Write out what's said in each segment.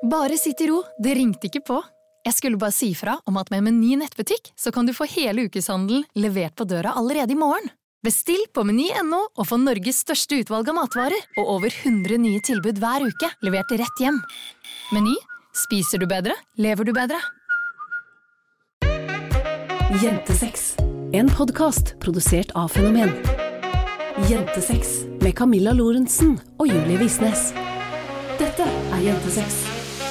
Bare sitt I ro, det ringte ikke på. Jeg skulle bare si fra om at med Meny nettbutikk så kan du få hele ukeshandelen levert på døra allerede I morgen. Bestill på Meny.no og få Norges største utvalg av matvarer og over 100 nye tilbud hver uke, levert rett hjem. Meny, spiser du bedre, lever du bedre. Jentesex, en podcast produsert av Fenomen. Jentesex med Camilla Lorentzen og Julie Visnes. Dette Jentesex.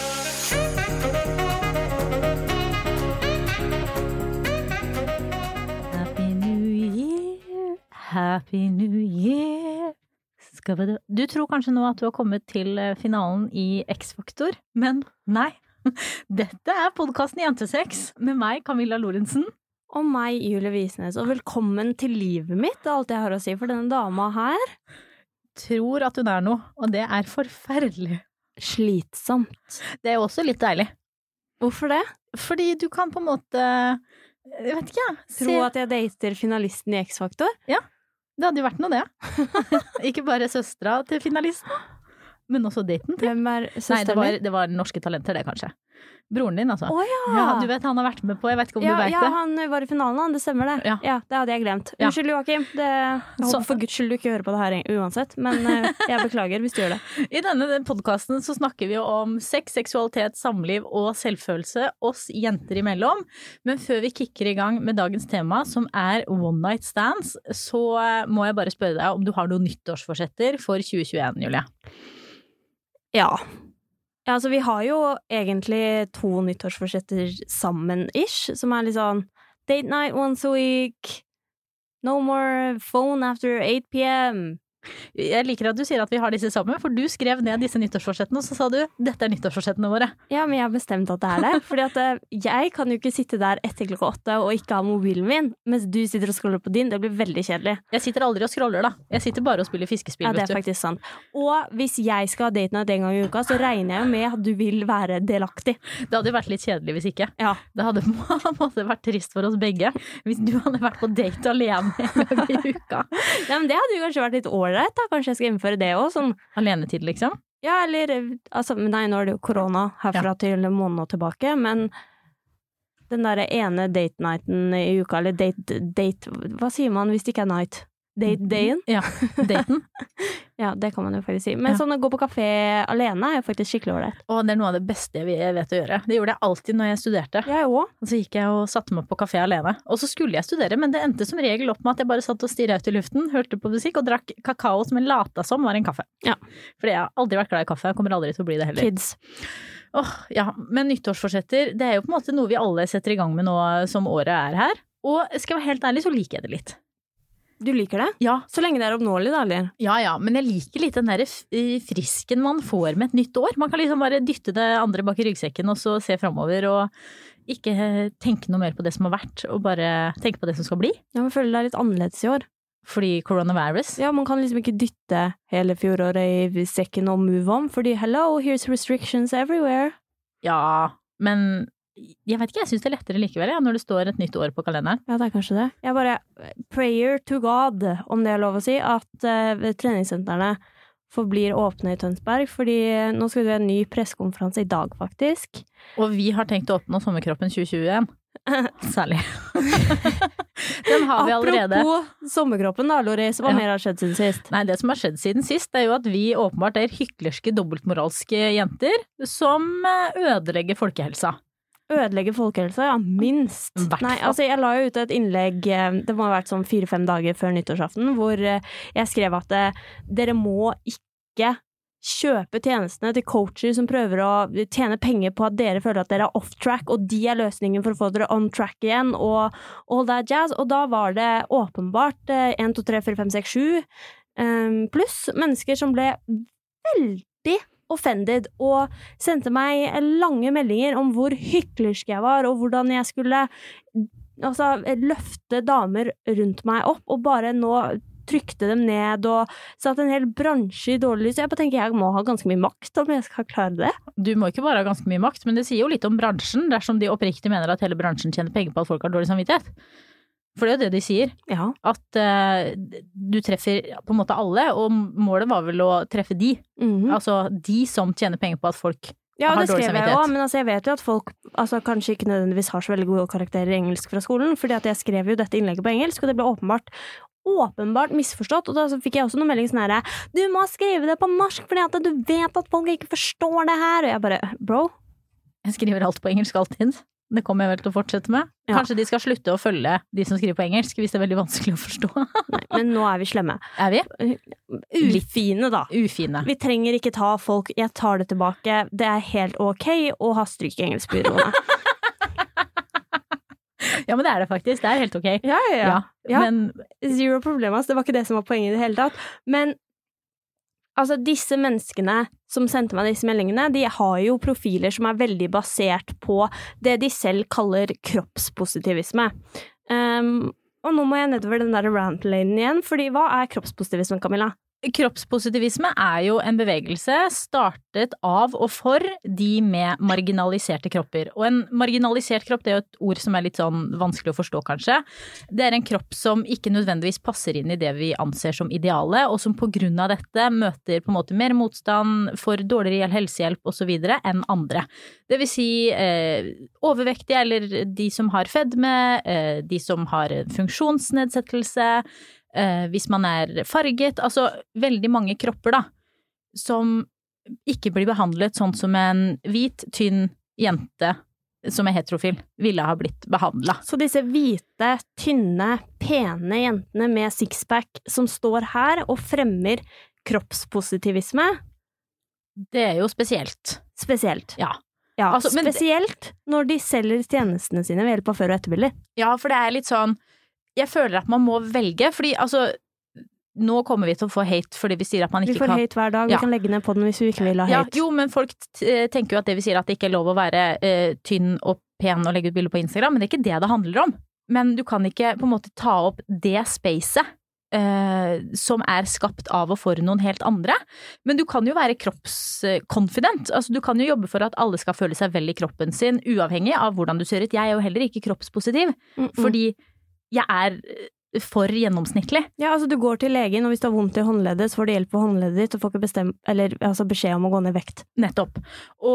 Happy New Year. Du tror kanskje nå at du har kommet til finalen I X-Faktor, men nei. Dette podcasten Jentesex med meg, Camilla Lorentzen. Og meg, Julie Visnes, og velkommen til livet mitt, det alt jeg har å si for denne dama her. Tror at hun noe, og det forferdelig. Slitsomt. Det også litt deilig. Hvorfor det? Fordi du kan på en måte, jeg vet ikke, Tro at jeg dater finalisten I X-Faktor? Ja, det hadde jo vært noe det. Ikke bare søstra til finalisten, men også daten til. Hvem søsteren Nei, det var norske talenter det kanskje. Broren din altså. Åja! Ja, du vet han har vært med på, jeg vet ikke om du vet det. Ja, han var I finalen, det stemmer det. Ja, det hadde jeg glemt. Unnskyld, Joachim. Jeg håper for Guds skyld du ikke hører på det her uansett, men jeg beklager hvis du gjør det. I denne podcasten så snakker vi jo om sex, seksualitet, samliv og selvfølelse, oss jenter imellom. Men før vi kicker I gang med dagens tema, som One Night Stands, så må jeg bare spørre deg om du har noen nyttårsforsetter for 2021, Julie. Ja, altså vi har jo egentlig 2 nyttårsforsetter sammen-ish, som litt sånn date night once a week, no more phone after 8 p.m. Jeg liker at du sier at vi har disse sammen, for du skrev ned disse nyttårsforsettene, og så sa du, dette nyttårsforsettene våre. Ja, men jeg har bestemt at det det, fordi at jeg kan jo ikke sitte der etter klokka 8 og ikke ha mobilen min, mens du sitter og scroller på din, det blir veldig kjedelig. Jeg sitter aldri og scroller da, jeg sitter bare og spiller fiskespill, vet du. Ja, det faktisk sant. Og hvis jeg skal ha date night en gang I uka, så regner jeg jo med at du vil være delaktig. Det hadde jo vært litt kjedelig hvis ikke. Ja. Det hadde vært trist for oss begge, hvis du hadde vært på date alene en gang I uka. Ja, men det hadde jo kanskje vært litt ålreit da, kanskje jeg skal innføre det også, sånn. Alenetid liksom? Ja, eller, altså, nei, nå det jo korona herfra til en måned tilbake, men den der ene date nighten I uka, eller date, hva sier man hvis det ikke night? Date-dayen? Ja, daten. Ja, det kan man jo faktisk si. Men sånn å gå på kafé alene jo faktisk skikkelig ålreit. Og det noe av det beste jeg vet å gjøre. Det gjorde jeg alltid når jeg studerte. Jeg også. Og så gikk jeg og satte meg på kafé alene. Og så skulle jeg studere, men det endte som regel opp med at jeg bare satt og stirret ut I luften, hørte på musikk og drakk kakao som en lata som var en kaffe. Ja. Fordi jeg har aldri vært glad I kaffe, jeg kommer aldri til å bli det heller. Kids. Ja, men nyttårsforsetter, det jo på en måte noe vi alle setter I gang med nå som året her. Og skal jeg være helt ærlig, så liker jeg det litt. Du liker det? Ja. Så lenge det oppnåelig da, eller? Ja, men jeg liker litt den der frisken man får med et nytt år. Man kan liksom bare dytte det andre bak I ryggsekken og så se fremover og ikke tenke noe mer på det som har vært, og bare tenke på det som skal bli. Ja, men føler det litt annerledes I år. Fordi coronavirus? Ja, man kan liksom ikke dytte hele fjoråret I sekken og move on, fordi hello, here's restrictions everywhere. Ja, men jeg vet ikke, jeg synes det lettere likevel, når det står et nytt år på kalenderen. Ja, det kanskje det. Jeg bare, prayer to God, om det lov å si, at treningssentrene forblir åpne I Tønsberg, fordi nå skal det være en ny pressekonferanse I dag, faktisk. Og vi har tenkt å åpne sommerkroppen 2021. Særlig. Den har vi allerede. Apropos sommerkroppen da, Loris, hva mer har skjedd siden sist? Nei, det som har skjedd siden sist, det jo at vi åpenbart hyklerske, dobbeltmoralske jenter som ødelegger folkehelsa. Ødelegge folkehelsa, ja, minst. Nei, altså jeg la jo ut et innlegg, det må ha vært sånn 4-5 dager før nyttårsaften, hvor jeg skrev at dere må ikke kjøpe tjenestene til coacher som prøver å tjene penger på at dere føler at dere off-track, og de løsningen for å få dere on-track igjen, og all that jazz. Og da var det åpenbart 1, 2, 3, 4, 5, 6, 7 pluss mennesker som ble veldig offended, og sendte meg lange meldinger om hvor hyklersk jeg var, og hvordan jeg skulle løfte damer rundt meg opp, og bare nå trykte dem ned, og satt en hel bransje I dårlig lys. Jeg bare tenker jeg må ha ganske mye makt om jeg skal klare det. Du må ikke bare ha ganske mye makt, men det sier jo litt om bransjen, dersom de oppriktig mener at hele bransjen tjener penger på at folk har dårlig samvittighet. For det jo det de sier, ja. At du treffer på en måte alle, og målet var vel å treffe de. Altså de som tjener penger på at folk Ja, har det dårlig skrev jeg samvittighet. også, men jeg vet jo at folk kanskje ikke nødvendigvis har så veldig gode karakterer i engelsk fra skolen, fordi at jeg skrev jo dette innlegget på engelsk, og det ble åpenbart misforstått, og da så fikk jeg også noen meldinger sånn her, du må skrive det på norsk, fordi at du vet at folk ikke forstår det her, og jeg bare, bro? Jeg skriver alt på engelsk alltid. Det kommer jeg vel til å fortsette med. Kanskje de skal slutte å følge de som skriver på engelsk, hvis det er veldig vanskelig å forstå. Nei, men nå er vi slemme. Er vi? Ufine da. Ufine. Vi trenger ikke ta folk, jeg tar det tilbake, det er helt ok å ha stryk i engelskbyråene. Ja, men det er det faktisk. Det er helt ok. Ja. Men Zero problem, det var ikke det som var poenget i det hele tatt. Men altså, disse menneskene som sendte meg disse meldingene, de har jo profiler som er veldig basert på det de selv kaller kroppspositivisme. Og nå må jeg nedover den der rant-lanen igjen, fordi hva er kroppspositivisme, Camilla? kroppspositivisme er jo en bevegelse startet av og for de med marginaliserte kropper. Og en marginalisert kropp, det er jo et ord som er litt sånn vanskelig å forstå, kanskje. Det er en kropp som ikke nødvendigvis passer inn i det vi anser som ideale, og som på grunn av dette møter på en måte mer motstand, for dårligere helsehjelp og så videre enn andre. Det vil si overvektige, eller de som har fedme, de som har funksjonsnedsettelse, hvis man er farget, altså veldig mange kropper da, som ikke blir behandlet sånn som en hvit, tynn jente som er heterofil ville ha blitt behandlet. Så disse hvite, tynne, pene jentene med sixpack som står her og fremmer kroppspositivisme? Det er jo spesielt. Spesielt. Ja. Ja, altså, spesielt når de selger tjenestene sine ved hjelp av før- og etterbilder. Ja, for det er litt sånn, jeg føler at man må velge, fordi altså, nå kommer vi til å få hate fordi vi sier at man ikke kan... Vi får hate hver dag, vi kan legge ned på den hvis vi ikke vil ha hate. Ja, jo, men folk tenker jo at det vi sier at det ikke er lov å være tynn og pen og legge ut bilder på Instagram, men det er ikke det det handler om. Men du kan ikke på en måte ta opp det spacet som er skapt av og for noen helt andre. Men du kan jo være kroppskonfident. Altså, du kan jo jobbe for at alle skal føle seg vel i kroppen sin, uavhengig av hvordan du ser ut. Jeg er jo heller ikke kroppspositiv, fordi jeg er for gjennomsnittlig. Ja, altså du går til legen, og hvis du har vondt i håndleddet, så får du hjelp på håndleddet ditt, og får ikke beskjed om å gå ned vekt. Nettopp.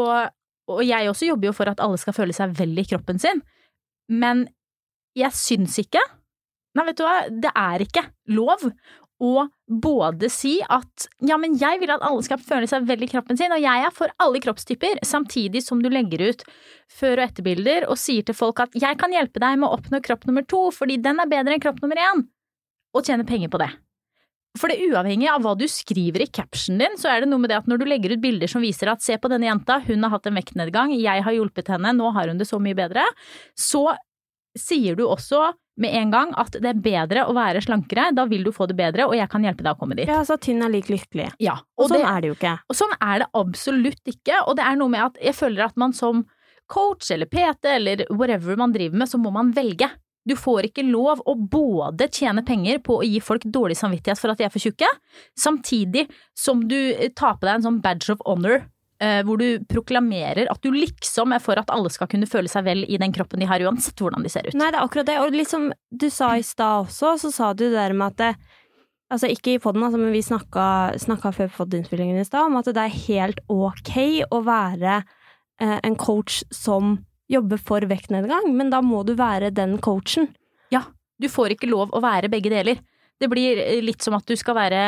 Og jeg også jobber jo for at alle skal føle seg vel i kroppen sin. Men jeg syns ikke, nei vet du hva, det er ikke lov å både si at ja, men jeg vil at alle skal føle seg vel i kroppen sin, og jeg er for alle kroppstyper, samtidig som du legger ut før- og etterbilder og sier til folk at jeg kan hjelpe deg med å oppnå kropp nummer 2, fordi den er bedre enn kropp nummer 1, og tjene penger på det. For det uavhengig av hva du skriver i captionen din, så er det noe med det at når du legger ut bilder som viser at se på denne jenta, hun har hatt en vektnedgang, jeg har hjulpet henne, nå har hun det så mye bedre, så sier du også med en gang at det er bedre å være slankere, da vil du få det bedre, og jeg kan hjelpe deg å komme dit. Ja, så tynn er lik lykkelig. Ja. Og sånn er det jo ikke. Og sånn er det absolutt ikke, og det er noe med at jeg føler at man som coach eller PT eller whatever man driver med, så må man velge. Du får ikke lov å både tjene penger på å gi folk dårlig samvittighet for at de er for tjukke, samtidig som du tar på deg en sånn badge of honor, hvor du proklamerer at du liksom er for at alle skal kunne føle seg vel i den kroppen de har, uansett hvordan de ser ut. Nei, det er akkurat det, og liksom du sa i stad også, så sa du det der med at det, altså ikke i podden, altså, men vi snakka før poddinspillingen i stad, om at det er helt ok å være en coach som jobber for vektnedgang, men da må du være den coachen. Ja, du får ikke lov å være begge deler. Det blir litt som at du skal være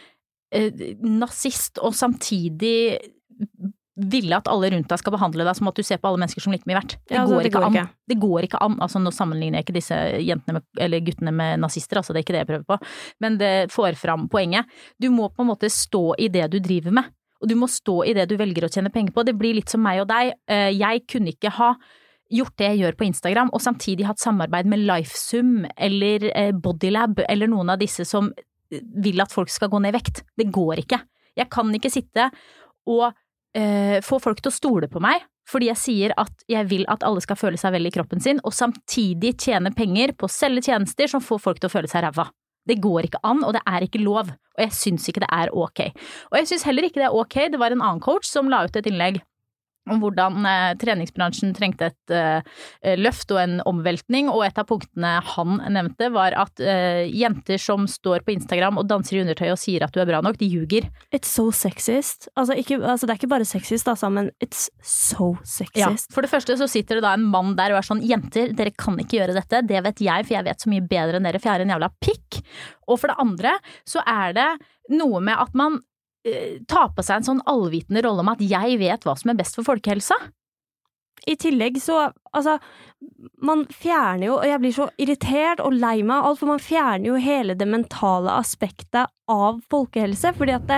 nazist og samtidig ville at alle rundt deg skal behandle deg som at du ser på alle mennesker som like mye verdt. Det går ikke an. Det går ikke an. Altså, nå sammenligner jeg ikke disse jentene med, eller guttene med nazister, altså det er ikke det jeg prøver på. Men det får fram poenget. Du må på en måte stå i det du driver med, og du må stå i det du velger å tjene penger på. Det blir litt som meg og deg. Jeg kunne ikke ha gjort det jeg gjør på Instagram, og samtidig hatt samarbeid med Lifesum eller Bodylab eller noen av disse som vil at folk skal gå ned i vekt. Det går ikke. Jeg kan ikke sitte og få folk til å stole på meg, fordi jeg sier at jeg vil at alle skal føle seg vel i kroppen sin, og samtidig tjene penger på å selge tjenester som får folk til å føle seg ræva. Det går ikke an, og det er ikke lov, og jeg syns ikke det er ok. Og jeg syns heller ikke det er ok. Det var en annen coach som la ut et innlegg om hvordan treningsbransjen trengte et løft og en omveltning, og et av punktene han nevnte var at jenter som står på Instagram og danser i undertøy og sier at du bra nok, de ljuger. It's so sexist. Altså, det er ikke bare sexist, altså, men it's so sexist. Ja, for det første så sitter det da en mann der og sånn, jenter, dere kan ikke gjøre dette, det vet jeg, for jeg vet så mye bedre enn dere, for jeg er en jævla pikk. Og for det andre så det noe med at man ta på seg en sånn allvitende rolle om at jeg vet hva som best for folkehelsa. I tillegg så, altså, man fjerner jo, og jeg blir så irritert og lei meg av alt, for man fjerner jo hele det mentale aspektet av folkehelse, fordi at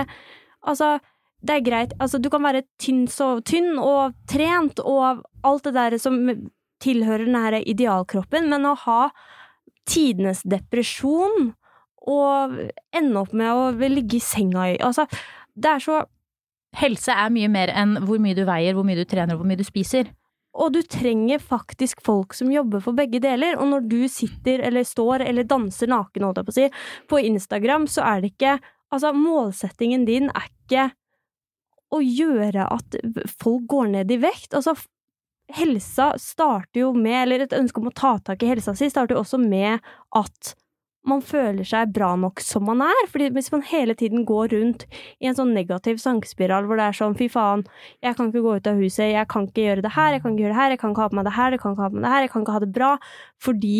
det greit, altså du kan være tynn og trent og alt det der som tilhører den her idealkroppen, men å ha tidenes depresjon og ende opp med å ligge i senga i. Altså, det så... Helse mye mer enn hvor mye du veier, hvor mye du trener, hvor mye du spiser. Og du trenger faktisk folk som jobber for begge deler. Og når du sitter eller står eller danser naken, holdt jeg på å si, på Instagram, så det ikke... Altså, målsettingen din ikke å gjøre at folk går ned i vekt. Altså, helsa starter jo med, eller et ønske om å ta tak i helsa si, starter jo også med at man føler seg bra nok som man fordi hvis man hele tiden går rundt i en sånn negativ sangspiral hvor det sånn, fy faen, jeg kan ikke gå ut av huset, jeg kan ikke gjøre det her, jeg kan ikke gjøre det her, jeg kan ikke ha på meg det her, jeg kan ikke ha på meg det her, jeg kan ikke ha det bra, fordi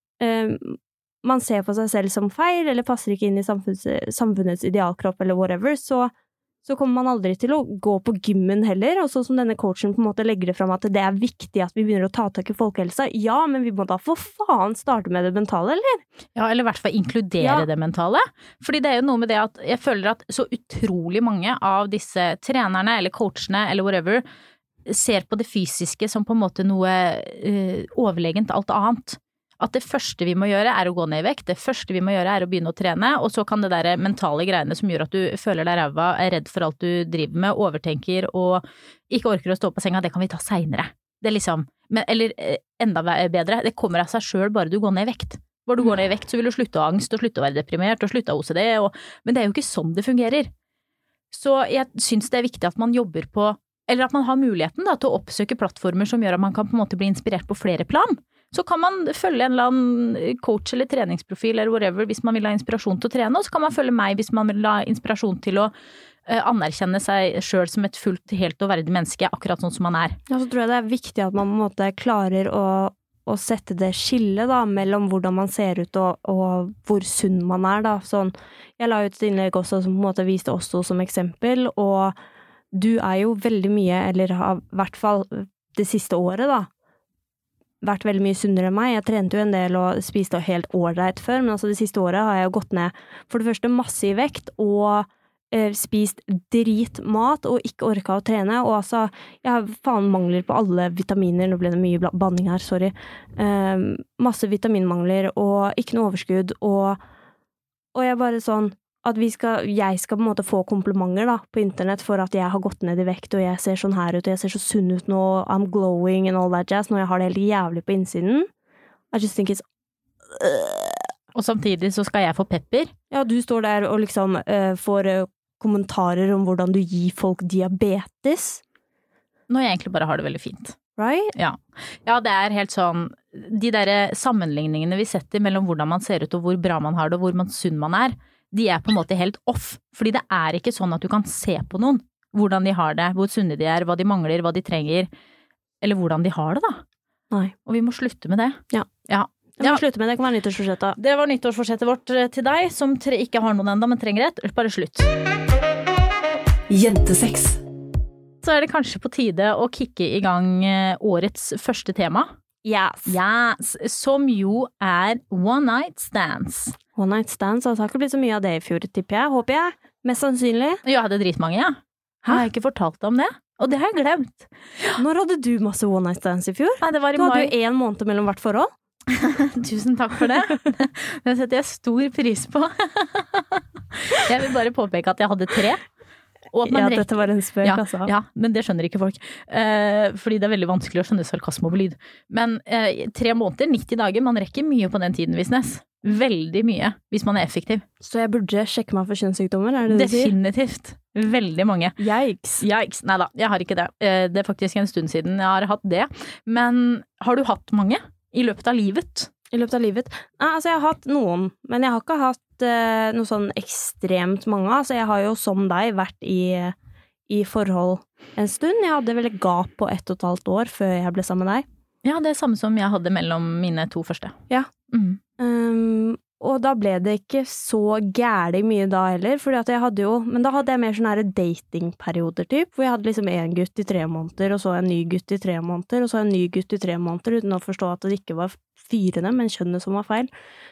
man ser på seg selv som feil, eller passer ikke inn i samfunnets idealkropp, eller whatever, så kommer man aldri til å gå på gymmen heller, og sånn som denne coachen på en måte legger det fram at det viktig at vi begynner å ta tak i folkehelsa. Ja, men vi må da for faen starte med det mentale, eller? Ja, eller i hvert fall inkludere det mentale. Fordi det jo noe med det at jeg føler at så utrolig mange av disse trenerne, eller coachene, eller whatever, ser på det fysiske som på en måte noe overlegent alt annet. At det første vi må gjøre å gå ned i vekt, det første vi må gjøre å begynne å trene, og så kan det der mentale greiene som gjør at du føler deg ræva, redd for alt du driver med, overtenker og ikke orker å stå på senga, det kan vi ta senere. Det liksom, eller enda bedre, det kommer av seg selv bare du går ned i vekt. Bare du går ned i vekt, så vil du slutte å ha angst, og slutte å være deprimert, og slutte å ha OCD, men det jo ikke sånn det fungerer. Så jeg synes det viktig at man jobber på, eller at man har muligheten da, til å oppsøke plattformer som gjør at man kan på en måte bli inspirert på flere plan. Så kan man følge en eller annen coach eller treningsprofil eller whatever hvis man vil ha inspirasjon til å trene, og så kan man følge meg hvis man vil ha inspirasjon til å anerkjenne seg selv som et fullt, helt og verdig menneske, akkurat sånn som man Ja, så tror jeg det viktig at man på en måte klarer å sette det skillet da, mellom hvordan man ser ut og hvor sunn man da. Sånn, jeg la ut et innlegg også som på en måte viste oss to som eksempel, og du jo veldig mye, eller har i hvert fall det siste året da, vært veldig mye sunnere enn meg. Jeg trente jo en del og spiste helt ålreit før, men altså det siste året har jeg jo gått ned for det første masse i vekt og spist dritmat og ikke orket å trene, og altså jeg har faen mangler på alle vitaminer, nå ble det mye banning her, sorry. Masse vitaminmangler og ikke noe overskudd, og jeg bare sånn at jeg skal på en måte få komplimenter da, på internett for at jeg har gått ned i vekt, og jeg ser sånn her ut, og jeg ser så sunn ut nå, I'm glowing and all that jazz, når jeg har det helt jævlig på innsiden. I just think it's... Og samtidig så skal jeg få pepper. Ja, du står der og liksom får kommentarer om hvordan du gir folk diabetes. Når jeg egentlig bare har det veldig fint. Right? Ja, det helt sånn, de der sammenligningene vi setter mellom hvordan man ser ut og hvor bra man har det, og hvor sunn man de på en måte helt off, fordi det ikke sånn at du kan se på noen, hvordan de har det, hvor sunne de hva de mangler, hva de trenger, eller hvordan de har det da. Nei. Og vi må slutte med det. Ja. Vi må slutte med det, kan være nyttårsforsettet. Det var nyttårsforsettet vårt til deg, som ikke har noen enda, men trenger et, bare slutt. Jentesex. Så det kanskje på tide å kicke i gang årets første tema. Yes. Som jo One Night Stands. One Night Stands, altså har ikke blitt så mye av det i fjor, tipper jeg, håper jeg. Mest sannsynlig. Jeg hadde dritmange, ja. Har jeg ikke fortalt deg om det? Og det har jeg glemt. Når hadde du masse One Night Stands i fjor? Nei, det var i mai. Du hadde jo 1 måned mellom hvert forhold. Tusen takk for det. Det setter jeg stor pris på. Jeg vil bare påpeke at jeg hadde 3. Dette var en spøk, altså. Ja, men det skjønner ikke folk. Fordi det veldig vanskelig å skjønne sarkasme over lyd. Men 3 måneder, 90 dager, man rekker mye på den tiden, Visnes. Veldig mye, hvis man effektiv. Så jeg burde sjekke meg for kjønnssykdommer, det du sier? Definitivt. Veldig mange. Yikes. Neida, jeg har ikke det. Det er faktisk en stund siden jeg har hatt det. Men har du hatt mange i løpet av livet? I løpet av livet? Nei, altså jeg har hatt noen, men jeg har ikke hatt noe sånn ekstremt mange. Altså jeg har jo som deg vært i forhold en stund. Jeg hadde vel et gap på 1,5 år før jeg ble sammen med deg. Ja, det er samme som jeg hadde mellom mine 2 første. Ja. Og da ble det ikke så gærlig mye da heller, fordi at jeg hadde jo, men da hadde jeg mer sånne her datingperioder typ, hvor jeg hadde liksom en gutt i 3 måneder, og så en ny gutt i 3 måneder, og så en ny gutt i 3 måneder, uten å forstå at det ikke var fyrene, men kjønnet som var feil.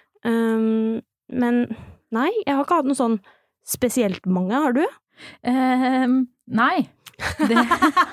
Men nei, jeg har ikke hatt noe sånn spesielt mange, har du? Nei. Det...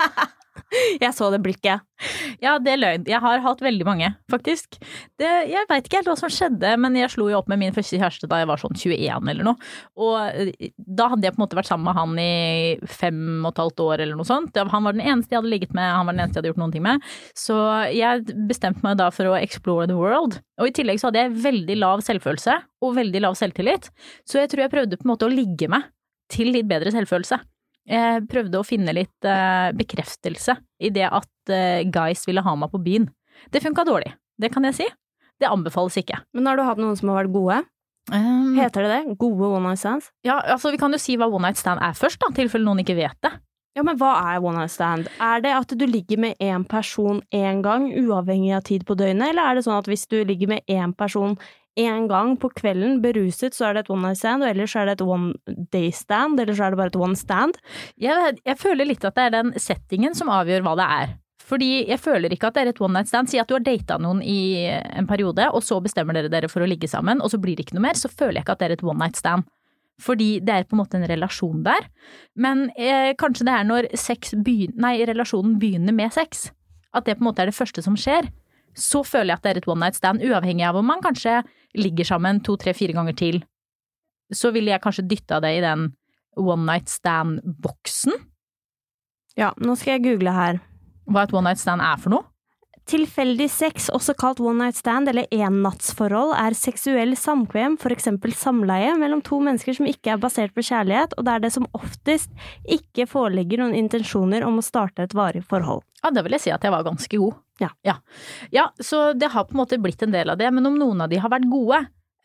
Jeg så det blikket. Ja, det er løgn. Jeg har hatt veldig mange, faktisk. Jeg vet ikke helt hva som skjedde, men jeg slo jo opp med min første kjæreste da jeg var sånn 21 eller noe. Og da hadde jeg på en måte vært sammen med han i 5,5 år eller noe sånt. Han var den eneste jeg hadde ligget med, han var den eneste jeg hadde gjort noen ting med. Så jeg bestemte meg da for å explore the world. Og i tillegg så hadde jeg veldig lav selvfølelse og veldig lav selvtillit. Så jeg tror jeg prøvde på en måte å ligge med til litt bedre selvfølelse. Jeg prøvde å finne litt bekreftelse i det at guys ville ha meg på byen. Det funket dårlig, det kan jeg si. Det anbefales ikke. Men har du hatt noen som har vært gode? Heter det det? Gode one night stands? Ja, altså vi kan jo si hva one night stand er først da, tilfelle noen ikke vet det. Ja, men hva er one night stand? Er det at du ligger med en person en gang, uavhengig av tid på døgnet, eller er det sånn at hvis du ligger med en person en gang på kvelden beruset, så er det et one night stand, og ellers er det et one day stand, eller så er det bare et one stand? Jeg føler litt at det er den settingen som avgjør hva det er. Fordi jeg føler ikke at det er et one night stand. Si at du har datet noen i en periode, og så bestemmer dere for å ligge sammen, og så blir det ikke noe mer, så føler jeg ikke at det er et one night stand. Fordi det er på en måte en relasjon der. Men kanskje det er når relasjonen begynner med sex, at det på en måte er det første som skjer. Så føler jeg at det er et one night stand, uavhengig av om man kanskje ligger sammen 2, 3, 4 ganger til. Så ville jeg kanskje dytte det i den one night stand-boksen. Ja, nå skal jeg google her. Hva et one night stand er for noe? Tilfeldig sex, også kalt one night stand eller ennattsforhold, er seksuell samkvem, for eksempel samleie, mellom 2 mennesker som ikke er basert på kjærlighet, og der det som oftest ikke foreligger noen intensjoner om å starte et varig forhold. Ja, det vil jeg si at jeg var ganske god. Ja, så det har på en måte blitt en del av det, men om noen av de har vært gode,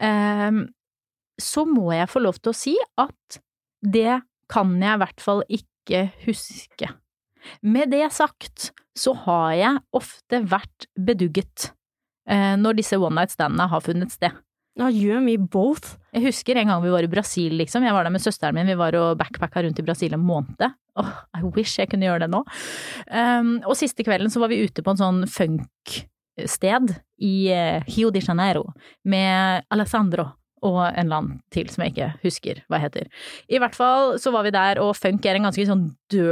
så må jeg få lov til å si at det kan jeg i hvert fall ikke huske. Med det sagt, så har jeg ofte vært bedugget når disse one night standene har funnet sted. You and me both. Jeg husker en gang vi var i Brasil, liksom. Jeg var der med søsteren min, vi var og backpacka rundt i Brasil en måned. I wish jeg kunne gjøre det nå. Og siste kvelden så var vi ute på en sånn funk-sted i Rio de Janeiro med Alessandro og en eller annen til som jeg ikke husker hva heter. I hvert fall så var vi der, og funk er en ganske sånn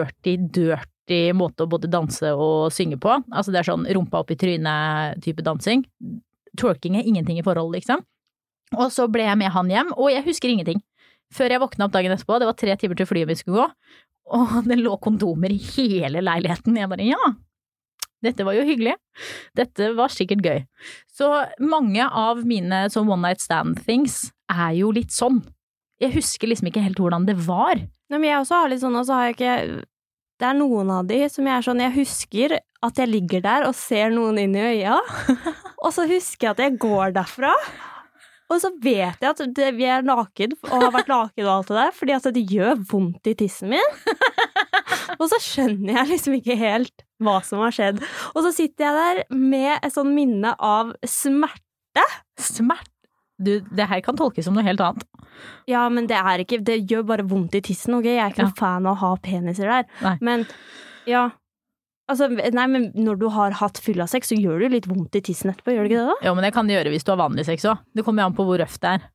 dirty måte å både danse og synge på. Altså det er sånn rumpa opp i trynet type dansing. Twerking er ingenting i forhold, liksom. Og så ble jeg med han hjem, og jeg husker ingenting. Før jeg våkna opp dagen etterpå, det var 3 timer til flyet vi skulle gå, og det lå kondomer i hele leiligheten. Jeg bare, ja, dette var jo hyggelig. Dette var sikkert gøy. Så mange av mine sånn one night stand things er jo litt sånn. Jeg husker liksom ikke helt hvordan det var. Nei, men jeg også har litt sånn, og så har jeg ikke... Det er noen av de som jeg er sånn, jeg husker at jeg ligger der og ser noen inn i øya, og så husker jeg at jeg går derfra, og så vet jeg at vi er naken, og har vært naken og alt det der, fordi at det gjør vondt i tissen min. Og så skjønner jeg liksom ikke helt hva som har skjedd. Og så sitter jeg der med et sånn minne av smerte. Smerte? Du, det her kan tolkes som noe helt annet. Ja, men det er ikke, det gjør bare vondt i tissen, ok? Jeg er ikke noen fan av å ha peniser der. Nei. Men, ja, altså, nei, men når du har hatt fylla sex, så gjør det litt vondt i tissen etterpå, gjør det ikke det da? Jo, men det kan det gjøre hvis du har vanlig sex også. Det kommer jo an på hvor røft det er.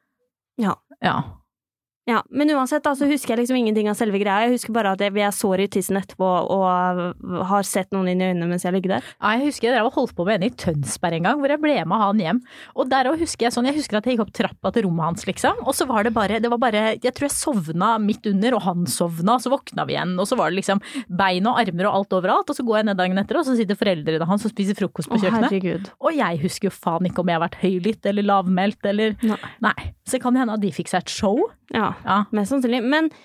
Ja. Ja, men uansett da, så husker jeg liksom ingenting av selve greia. Jeg husker bare at jeg sår i tissen etterpå og har sett noen inn i øynene mens jeg ligger der. Ja, jeg husker jeg holdt på med en i Tønsberg en gang, hvor jeg ble med han hjem. Og der husker jeg sånn, jeg husker at jeg gikk opp trappa til rommet hans, liksom. Og så var det bare, jeg tror jeg sovna midt under, og han sovna, og så våkna vi igjen. Og så var det liksom bein og armer og alt overalt, og så går jeg ned dagen etter, og så sitter foreldrene hans og spiser frokost på kjøkkenet. Herregud. Og jeg husker jo faen ikke om jeg har vært høylytt, eller lavmælt, eller... Nei. Så kan det hende at de fikk seg et show. Ja, mest sannsynlig. Men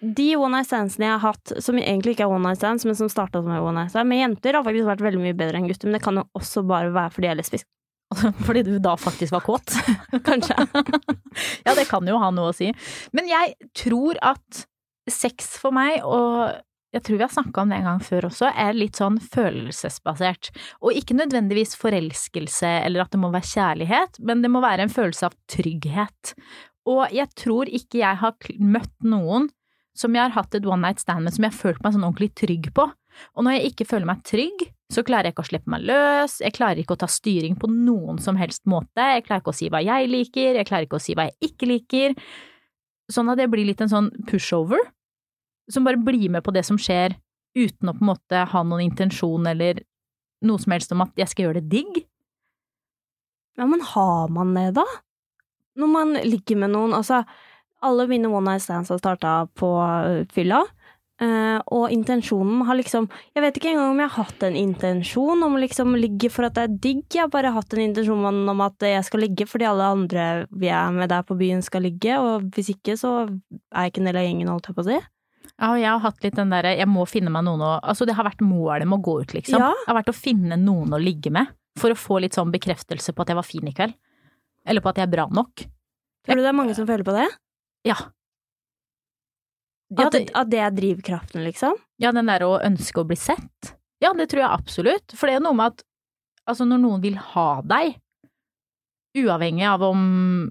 de one night standsene jeg har hatt, som egentlig ikke er one night stands, men som startet som one night stands, med jenter har faktisk vært veldig mye bedre enn gutter, men det kan jo også bare være fordi jeg er lesbisk. Fordi du da faktisk var kåt? Kanskje. Ja, det kan jo ha noe å si. Men jeg tror at sex for meg, og jeg tror vi har snakket om det en gang før også, er litt sånn følelsesbasert. Og ikke nødvendigvis forelskelse, eller at det må være kjærlighet, men det må være en følelse av trygghet. Og jeg tror ikke jeg har møtt noen som jeg har hatt et one night stand med, som jeg har følt meg sånn ordentlig trygg på. Og når jeg ikke føler meg trygg, så klarer jeg ikke å slippe meg løs, jeg klarer ikke å ta styring på noen som helst måte, jeg klarer ikke å si hva jeg liker, jeg klarer ikke å si hva jeg ikke liker. Sånn at det blir litt en sånn pushover, som bare blir med på det som skjer, uten å på en måte ha noen intensjon eller noe som helst om at jeg skal gjøre det digg. Ja, men har man det da? Når man ligger med noen, altså, alle mine one night stands har startet på fylla, og intensjonen har liksom, jeg vet ikke engang om jeg har hatt en intensjon om å liksom ligge for at det er digg, jeg har bare hatt en intensjon om at jeg skal ligge fordi alle andre vi er med der på byen skal ligge, og hvis ikke så er jeg ikke en del av gjengen, holdt jeg på å si. Ja, og jeg har hatt litt den der, jeg må finne meg noen altså det har vært målet med å gå ut liksom. Ja. Det har vært å finne noen å ligge med, for å få litt sånn bekreftelse på at jeg var fin i kveld. Eller på at jeg er bra nok. Tror du det er mange som føler på det? Ja. At det er drivkraften, liksom? Ja, den der å ønske å bli sett. Ja, det tror jeg absolutt. For det er noe med at, altså når noen vil ha deg, uavhengig av om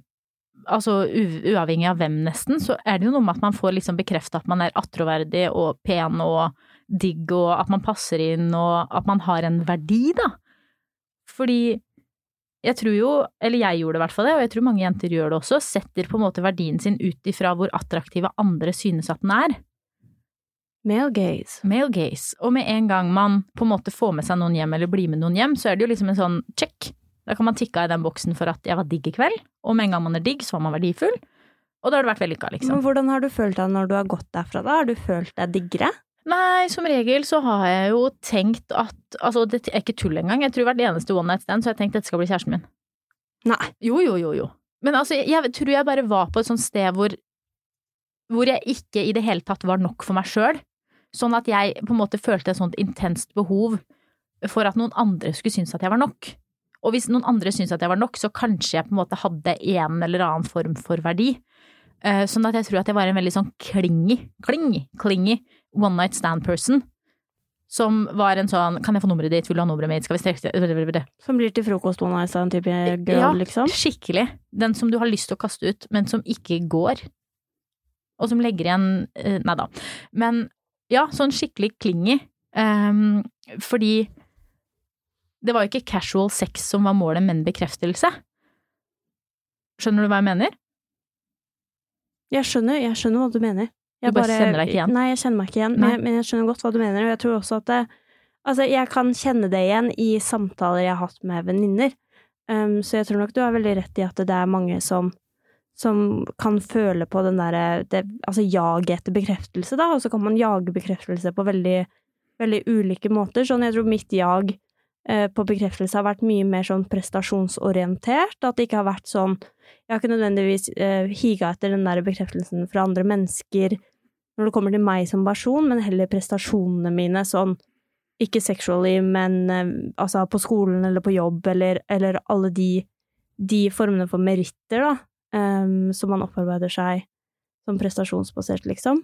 uavhengig av hvem nesten, så er det jo noe med at man får liksom bekreftet at man er attråverdig og pen og digg, og at man passer inn, og at man har en verdi, da. Fordi jeg tror jo, eller jeg gjorde det i hvert fall det, og jeg tror mange jenter gjør det også, setter på en måte verdien sin ut ifra hvor attraktive andre synes at den er. Male gaze. Male gaze. Og med en gang man på en måte får med seg noen hjem, eller blir med noen hjem, så er det jo liksom en sånn check. Da kan man tikke i den boksen for at jeg var digg i kveld, og med en gang man er digg, så var man verdifull, og da har det vært vellykket, liksom. Men hvordan har du følt deg når du har gått derfra da? Har du følt deg diggere? Nei, som regel så har jeg jo tenkt at, altså det er ikke tull engang, jeg tror hvert eneste one night stand så har jeg tenkt at dette skal bli kjæresten min. Nei. Jo. Men altså, jeg tror jeg bare var på et sånt sted hvor jeg ikke i det hele tatt var nok for meg selv, sånn at jeg på en måte følte et sånt intenst behov for at noen andre skulle synes at jeg var nok. Og hvis noen andre synes at jeg var nok, så kanskje jeg på en måte hadde en eller annen form for verdi. Sånn at jeg tror at jeg var en veldig sånn klingy one night stand person, som var en sånn, kan jeg få nummeret ditt, vil du ha nummeret mitt, skal vi strekke det? Som blir til frokost one night stand type girl, liksom? Ja, skikkelig. Den som du har lyst til å kaste ut, men som ikke går. Og som legger igjen, nei da. Men ja, sånn skikkelig klingy, fordi det var jo ikke casual sex som var målet, men bekreftelse. Skjønner du hva jeg mener? Jeg skjønner hva du mener. Du bare kjenner deg ikke igjen? Nei, jeg kjenner meg ikke igjen, men jeg skjønner godt hva du mener, og jeg tror også at jeg kan kjenne det igjen i samtaler jeg har hatt med venninner, så jeg tror nok du har veldig rett i at det er mange som kan føle på den der, altså jage etter bekreftelse da, og så kan man jage bekreftelse på veldig, veldig ulike måter, sånn jeg tror mitt jag på bekreftelse har vært mye mer sånn prestasjonsorientert, at det ikke har vært sånn, jeg har ikke nødvendigvis higa etter den der bekreftelsen fra andre mennesker når det kommer til meg som person, men heller prestasjonene mine, sånn, ikke sexually, men altså på skolen eller på jobb, eller alle de formene for meritter da, som man opparbeider seg som prestasjonsbasert, liksom.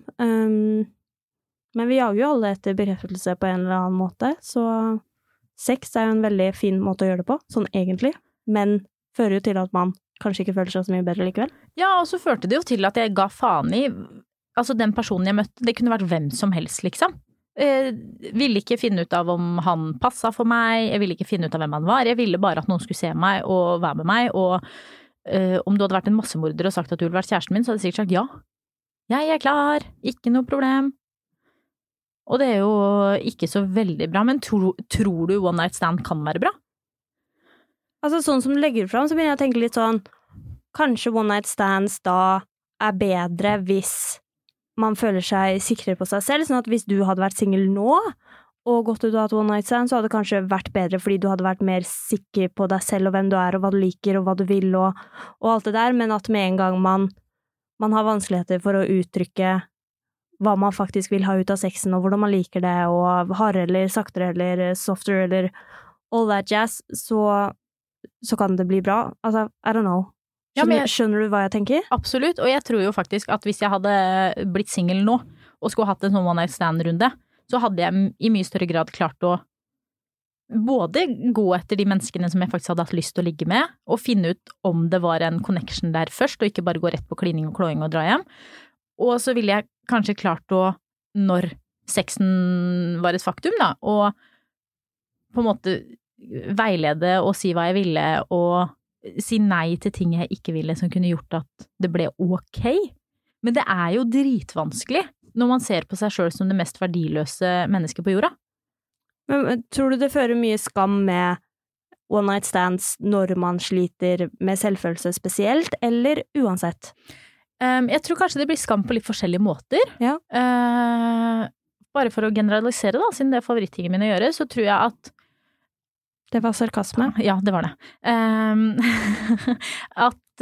Men vi jager jo alle etter bekreftelse på en eller annen måte, så sex er jo en veldig fin måte å gjøre det på, sånn egentlig, men fører jo til at man kanskje ikke føler seg så mye bedre likevel. Ja, og så førte det jo til at jeg ga faen i, altså den personen jeg møtte, det kunne vært hvem som helst, liksom. Ville ikke finne ut av om han passet for meg, jeg ville ikke finne ut av hvem han var, jeg ville bare at noen skulle se meg og være med meg, og om du hadde vært en massemorder og sagt at du ville vært kjæresten min, så hadde jeg sikkert sagt ja. Jeg er klar, ikke noe problem. Og det er jo ikke så veldig bra, men tror du one night stand kan være bra? Altså sånn som du legger det frem, så begynner jeg å tenke litt sånn, kanskje one night stands da er bedre hvis man føler seg sikrere på seg selv, sånn at hvis du hadde vært single nå, og gått ut og hatt one night stand, så hadde det kanskje vært bedre fordi du hadde vært mer sikker på deg selv og hvem du er, og hva du liker, og hva du vil, og alt det der, men at med en gang man har vanskeligheter for å uttrykke hva man faktisk vil ha ut av sexen, og hvordan man liker det, og hardere eller saktere eller softere eller all that jazz, så kan det bli bra. Altså, I don't know. Skjønner du hva jeg tenker? Absolutt, og jeg tror jo faktisk at hvis jeg hadde blitt single nå, og skulle hatt en sånn one night stand-runde, så hadde jeg i mye større grad klart å både gå etter de menneskene som jeg faktisk hadde hatt lyst til å ligge med, og finne ut om det var en connection der først, og ikke bare gå rett på klining og klåing og dra hjem. Og så ville jeg kanskje klart å, når sexen var et faktum da, og på en måte veilede og si hva jeg ville, og si nei til ting jeg ikke ville som kunne gjort at det ble ok. Men det jo dritvanskelig når man ser på seg selv som det mest verdiløse mennesket på jorda. Men tror du det fører mye skam med one night stands når man sliter med selvfølelse spesielt, eller uansett? Jeg tror kanskje det blir skam på litt forskjellige måter. Ja. Bare for å generalisere da, siden det favorittingen min å gjøre, så tror jeg at det var sarkasme? Ja, det var det. At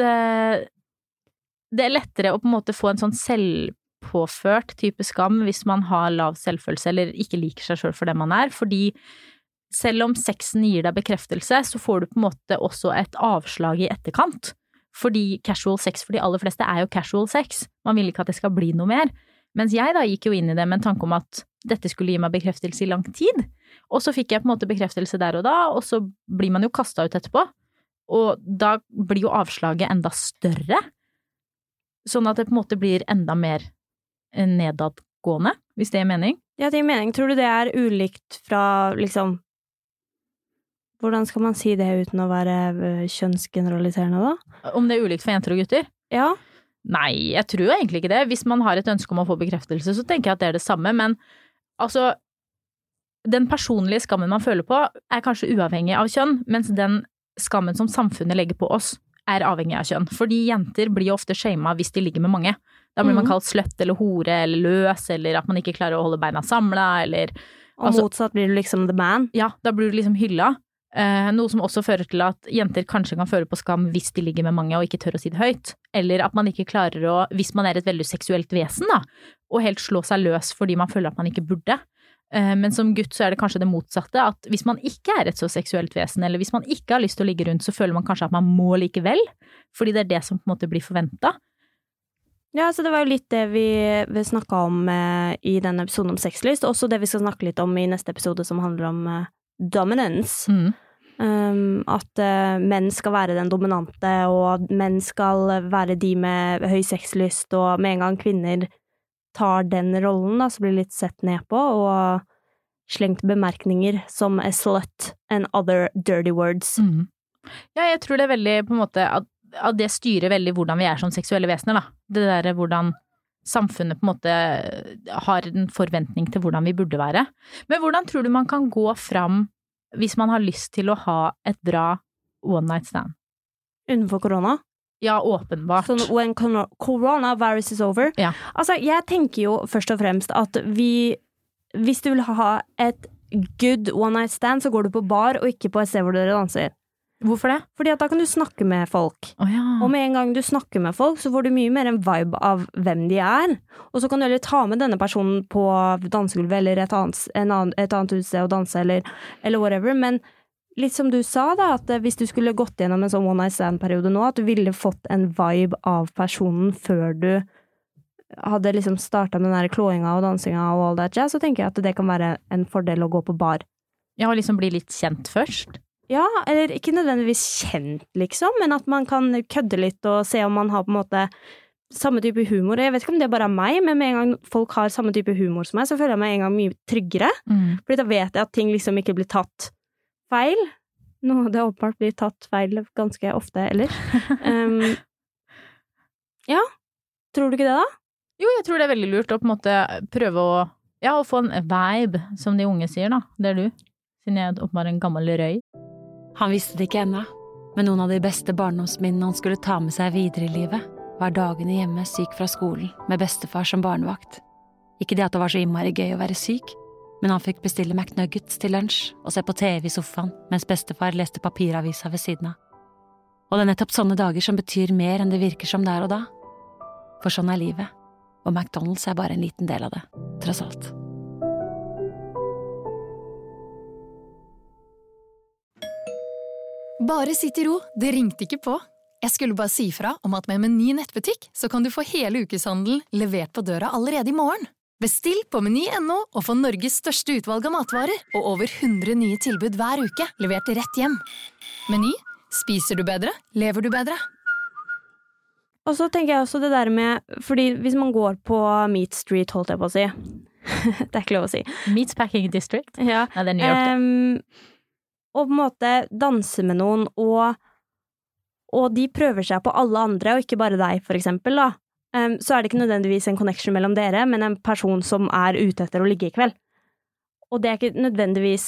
det lettere å på en måte få en sånn selvpåført type skam hvis man har lav selvfølelse eller ikke liker seg selv for det man fordi selv om sexen gir deg bekreftelse, så får du på en måte også et avslag i etterkant. Fordi casual sex for de aller fleste jo casual sex. Man vil ikke at det skal bli noe mer. Mens jeg da gikk jo inn i det med en tanke om at dette skulle gi meg bekreftelse i lang tid. Og så fikk jeg på en måte bekreftelse der og da, og så blir man jo kastet ut etterpå. Og da blir jo avslaget enda større. Sånn at det på en måte blir enda mer nedadgående, hvis det gir mening. Ja, det gir mening. Tror du det ulikt fra liksom hvordan skal man si det uten å være kjønnsgeneraliserende da? Om det ulikt for jenter og gutter? Ja. Nei, jeg tror egentlig ikke det. Hvis man har et ønske om å få bekreftelse, så tenker jeg at det det samme, men altså, den personlige skammen man føler på kanskje uavhengig av kjønn, mens den skammen som samfunnet legger på oss avhengig av kjønn. Fordi jenter blir jo ofte shamet hvis de ligger med mange. Da blir man kalt sløtt eller hore eller løs, eller at man ikke klarer å holde beina samlet, eller og motsatt blir du liksom the man. Ja, da blir du liksom hylla. Noe som også fører til at jenter kanskje kan føle på skam hvis de ligger med mange og ikke tør å si det høyt. Eller at man ikke klarer å, hvis man et veldig seksuelt vesen da, og helt slå seg løs fordi man føler at man ikke burde. Men som gutt så det kanskje det motsatte, at hvis man ikke et så seksuelt vesen, eller hvis man ikke har lyst til å ligge rundt, så føler man kanskje at man må likevel, fordi det det som på en måte blir forventet. Ja, så det var jo litt det vi snakket om i denne episoden om sexlyst, også det vi skal snakke litt om i neste episode som handler om dominance. At menn skal være den dominante, og menn skal være de med høy sexlyst, og med en gang kvinner tar den rollen da, så blir det litt sett ned på, og slengt bemerkninger som a slut and other dirty words. Ja, jeg tror det veldig på en måte at det styrer veldig hvordan vi som seksuelle vesener da. Det der hvordan samfunnet på en måte har en forventning til hvordan vi burde være. Men hvordan tror du man kan gå fram hvis man har lyst til å ha et bra one night stand? Unnfor korona? Ja, åpenbart. Sånn, when coronavirus is over. Ja. Altså, jeg tenker jo først og fremst at hvis du vil ha et good one night stand, så går du på bar og ikke på et sted hvor dere danser. Hvorfor det? Fordi at da kan du snakke med folk. Ja. Og med en gang du snakker med folk, så får du mye mer en vibe av hvem de og så kan du heller ta med denne personen på dansegulvet eller et annet utsted og danse eller whatever, men litt som du sa da, at hvis du skulle gått gjennom en sånn one night stand-periode nå, at du ville fått en vibe av personen før du hadde liksom startet med den der klåinga og dansinga og all that jazz, så tenker jeg at det kan være en fordel å gå på bar. Ja, og liksom bli litt kjent først. Ja, eller ikke nødvendigvis kjent liksom, men at man kan kødde litt og se om man har på en måte samme type humor. Jeg vet ikke om det bare meg, men med en gang folk har samme type humor som meg, så føler jeg meg en gang mye tryggere. Fordi da vet jeg at ting liksom ikke blir tatt feil. Nå, det åpenbart blir tatt feil ganske ofte, eller? Ja, tror du ikke det da? Jo, jeg tror det veldig lurt å på en måte prøve å få en vibe, som de unge sier da. Det du, siden jeg åpenbart en gammel røy. Han visste det ikke ennå, men noen av de beste barndomsminnene han skulle ta med seg videre i livet, var dagene hjemme syk fra skolen, med bestefar som barnevakt. Ikke det at det var så innmari gøy å være syk, men han fikk bestille McNuggets til lunsj og se på TV i sofaen, mens bestefar leste papiravisa ved siden av. Og det nettopp sånne dager som betyr mer enn det virker som der og da. For sånn livet. Og McDonald's bare en liten del av det, tross alt. Bare sitt I ro, det ringte ikke på. Jeg skulle bare si fra om at med Meny nettbutikk så kan du få hele ukeshandelen levert på døra allerede I morgen. Bestill på meny.no og få Norges største utvalg av matvarer og over 100 nye tilbud hver uke, levert rett hjem. Meny, spiser du bedre, lever du bedre. Og så tenker jeg også det der med, fordi hvis man går på Meat Street, holdt jeg på å si. Det ikke lov å si. Meatpacking District? Ja. Nei, det New York det. Og på en måte danse med noen, og de prøver seg på alle andre, og ikke bare deg, for eksempel, da. Så det ikke nødvendigvis en connection mellom dere, men en person som ute etter å ligge I kveld. Og det ikke nødvendigvis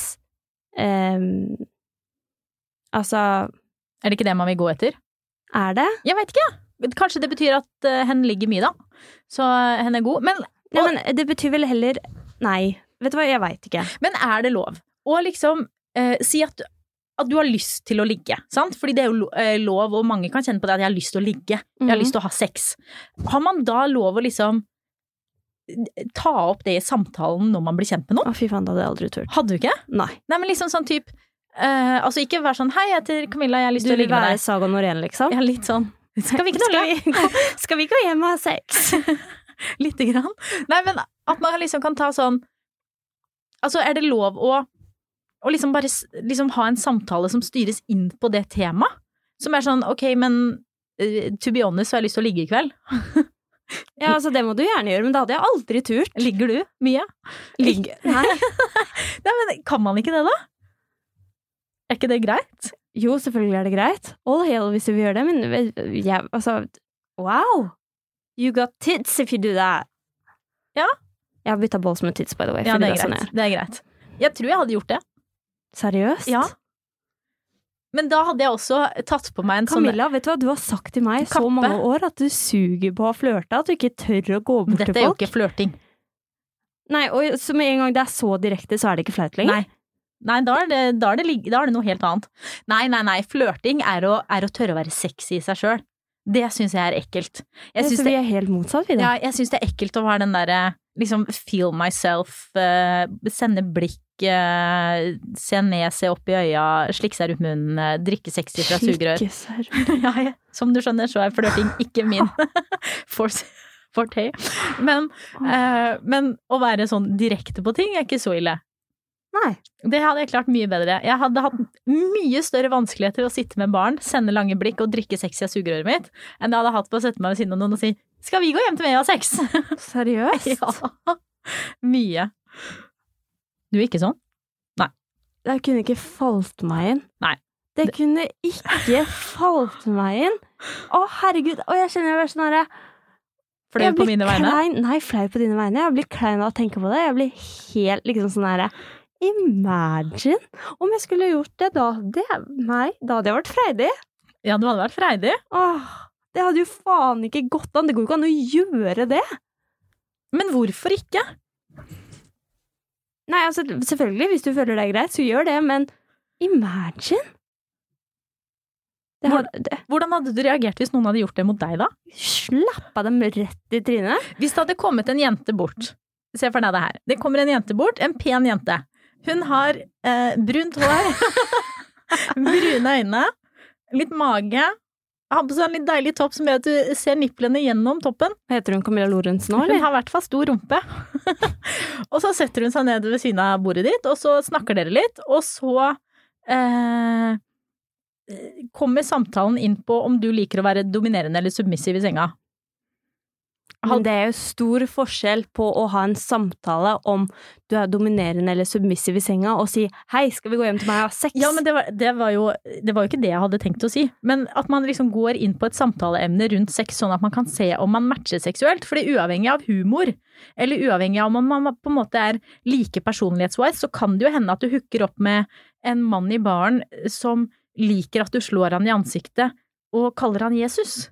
altså det ikke det man vil gå etter? Det? Jeg vet ikke. Kanskje det betyr at hen ligger mye da. Så hen god. Men det betyr vel heller nei. Vet du hva, jeg vet ikke. Men det lov? Og liksom si at du har lyst til å ligge, sant? Fordi det jo lov, og mange kan kjenne på det at jeg har lyst til å ligge. Jeg har lyst til å ha sex. Har man da lov å liksom ta opp det I samtalen når man blir kjent med noen? Å, fy faen, det hadde jeg aldri turt. Hadde du ikke? Nei. Nei, men liksom sånn typ altså ikke være sånn, hei, jeg heter Camilla, jeg har lyst til å ligge med deg. Du vil være Saga Norén, liksom? Ja, litt sånn. Skal vi gå hjem og ha sex? Litt grann. Nei, men at man liksom kan ta sånn, altså det lov å liksom bare liksom ha en samtale som styres inn på det temaet, som sånn, ok, men to be honest, så har jeg lyst til å ligge I kveld. Ja, altså det må du gjerne gjøre, men det hadde jeg aldri turt. Ligger du mye? Nei. Nei, men kan man ikke det da? Ikke det greit? Jo, selvfølgelig det greit. All hell hvis du vil gjøre det, men ja, altså, wow! You got tits if you do that. Ja? Jeg har byttet balls med tits, by the way. Ja, det greit. Det greit. Jeg tror jeg hadde gjort det. Seriøst? Ja. Men da hadde jeg også tatt på meg en Camilla, vet du hva? Du har sagt til meg så mange år at du suger på å flørte, at du ikke tør å gå bort til folk. Dette jo ikke flørting. Nei, og så med en gang det så direkte, så det ikke flaut lenger. Nei, da det noe helt annet. Nei, flørting å tørre å være sexy I seg selv. Det synes jeg ekkelt. Så vi helt motsatt, vi da. Ja, jeg synes det ekkelt å være den der, liksom, feel myself, sende blikk, se ned, se opp I øya, slikke seg rundt munnen, drikke sexy fra sugerør. Slikke seg rundt. Ja, som du skjønner, så flørting ikke min forte. Men å være sånn direkte på ting ikke så ille. Nei. Det hadde jeg klart mye bedre. Jeg hadde hatt mye større vanskeligheter å sitte med barn, sende lange blikk og drikke sexy av sugerøret mitt, enn jeg hadde hatt på å sette meg ved siden av noen og si, skal vi gå hjem til meg og ha sex? Seriøst? Ja. Mye. Du ikke sånn? Nei. Det kunne ikke falt meg inn. Nei. Det kunne ikke falt meg inn. Å, herregud. Og jeg kjenner jeg sånn her. Flau på mine vegne? Nei, flau på dine vegne. Jeg blir klein av å tenke på det. Jeg blir helt liksom sånn her. Imagine om jeg skulle gjort det da. Da hadde jeg vært freidig. Ja, du hadde vært freidig. Åh, det hadde jo faen ikke gått an. Det går jo ikke an å gjøre det. Men hvorfor ikke? Nei, altså, selvfølgelig, hvis du føler det greit, så gjør det, men imagine. Hvordan hadde du reagert hvis noen hadde gjort det mot deg da? Slappa dem rett I trynet. Hvis det hadde kommet en jente bort, se for deg det her. Det kommer en jente bort, en pen jente. Hun har brunt hår, brune øyne, litt mage, har på seg en litt deilig topp som gjør at du ser nipplene gjennom toppen. Heter hun Camilla Lorentzen nå, eller? Hun har I hvert fall stor rumpe. Og så setter hun seg ned ved siden av bordet ditt, og så snakker dere litt, og så kommer samtalen inn på om du liker å være dominerende eller submissiv I senga. Men det jo stor forskjell på å ha en samtale om du dominerende eller submissiv I senga og si, hei, skal vi gå hjem til meg og ha sex? Ja, men det var jo ikke det jeg hadde tenkt å si. Men at man liksom går inn på et samtaleemne rundt sex sånn at man kan se om man matcher seksuelt. For det uavhengig av humor, eller uavhengig av om man på en måte like personlighetswise, så kan det jo hende at du hooker opp med en mann I baren som liker at du slår han I ansiktet og kaller han Jesus.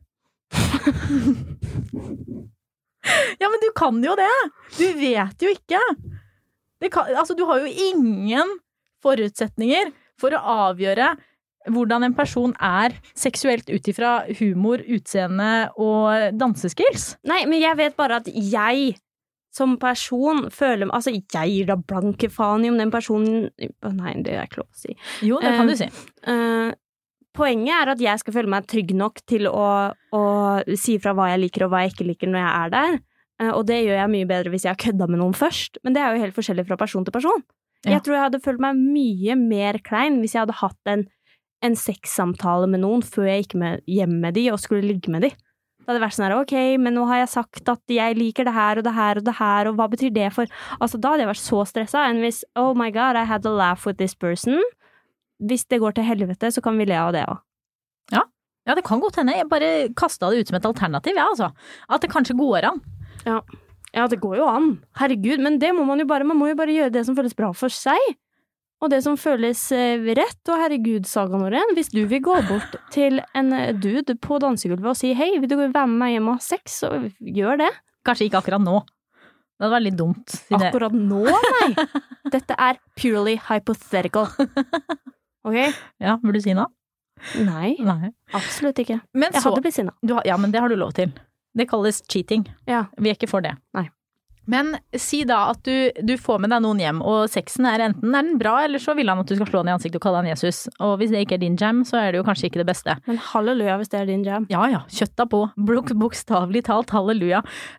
Ja, men du kan jo det. Du vet jo ikke. Du har jo ingen forutsetninger for å avgjøre hvordan en person seksuelt ut ifra humor, utseende og danseskills. Nei, men jeg vet bare at jeg som person føler, altså jeg gir da blanke faen i om den personen, nei, det er ikke lov å si. Jo, det kan du si. Poenget at jeg skal føle meg trygg nok til å si fra hva jeg liker og hva jeg ikke liker når jeg der. Og det gjør jeg mye bedre hvis jeg har kødda med noen først. Men det jo helt forskjellig fra person til person. Jeg tror jeg hadde følt meg mye mer klein hvis jeg hadde hatt en sexsamtale med noen før jeg gikk hjem med de og skulle ligge med de. Det hadde vært sånn her, ok, men nå har jeg sagt at jeg liker det her og det her og det her, og hva betyr det for? Altså, da hadde jeg vært så stresset, enn hvis, oh my god, I had a laugh with this person. Hvis det går til helvete, så kan vi le av det også. Ja, det kan godt hende. Jeg bare kastet det ut som et alternativ, altså. At det kanskje går an. Ja, det går jo an. Herregud, men det må man må jo bare gjøre det som føles bra for seg. Og det som føles rett, og herregud, Saga Norén, hvis du vil gå bort til en dude på dansegulvet og si, hei, vil du være med meg hjem og ha sex, så gjør det. Kanskje ikke akkurat nå. Det hadde vært litt dumt. Akkurat nå, nei. Dette purely hypothetical. Ok? Ja, vil du si noe? Nei, absolutt ikke. Men jeg hadde blitt sinna. Ja, men det har du lov til. Det kalles cheating. Ja. Vi ikke for det. Nei. Men si da at du får med deg noen hjem, og sexen enten den bra, eller så vil han at du skal slå han i ansiktet og kalle han Jesus. Og hvis det ikke din jam, så det jo kanskje ikke det beste. Men halleluja hvis det din jam. Ja, kjøtta på. Bokstavelig talt, halleluja.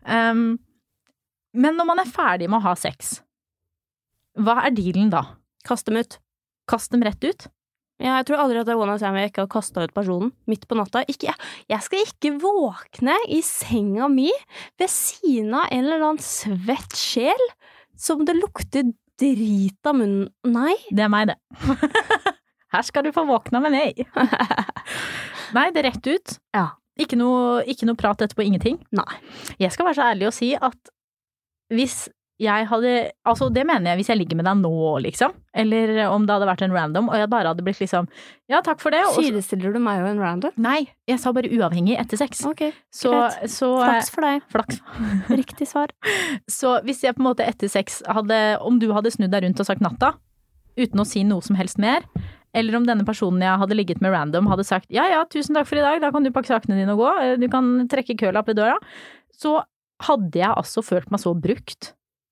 Men når man ferdig med å ha sex, hva dealen da? Kast dem ut. Kast dem rett ut? Ja, jeg tror aldri at det One Night Stand jeg ikke har kastet ut personen midt på natta. Jeg skal ikke våkne i senga mi ved siden av en eller annen svett sjel som det lukter drit av munnen. Nei. Det meg det. Her skal du få våkne med meg. Nei, det rett ut. Ja. Ikke noe prat etterpå, ingenting. Nei. Jeg skal være så ærlig å si at hvis jeg hadde, altså det mener jeg hvis jeg ligger med deg nå, liksom. Eller om det hadde vært en random, og jeg bare hadde blitt liksom, ja, takk for det. Sidestiller du meg og en random? Nei, jeg sa bare uavhengig etter sex. Ok, greit. Flaks for deg. Flaks. Riktig svar. Så hvis jeg på en måte etter sex om du hadde snudd deg rundt og sagt natta, uten å si noe som helst mer, eller om denne personen jeg hadde ligget med random hadde sagt, ja, tusen takk for i dag, da kan du pakke sakene dine og gå, du kan trekke køla opp i døra, så hadde jeg altså følt meg så brukt.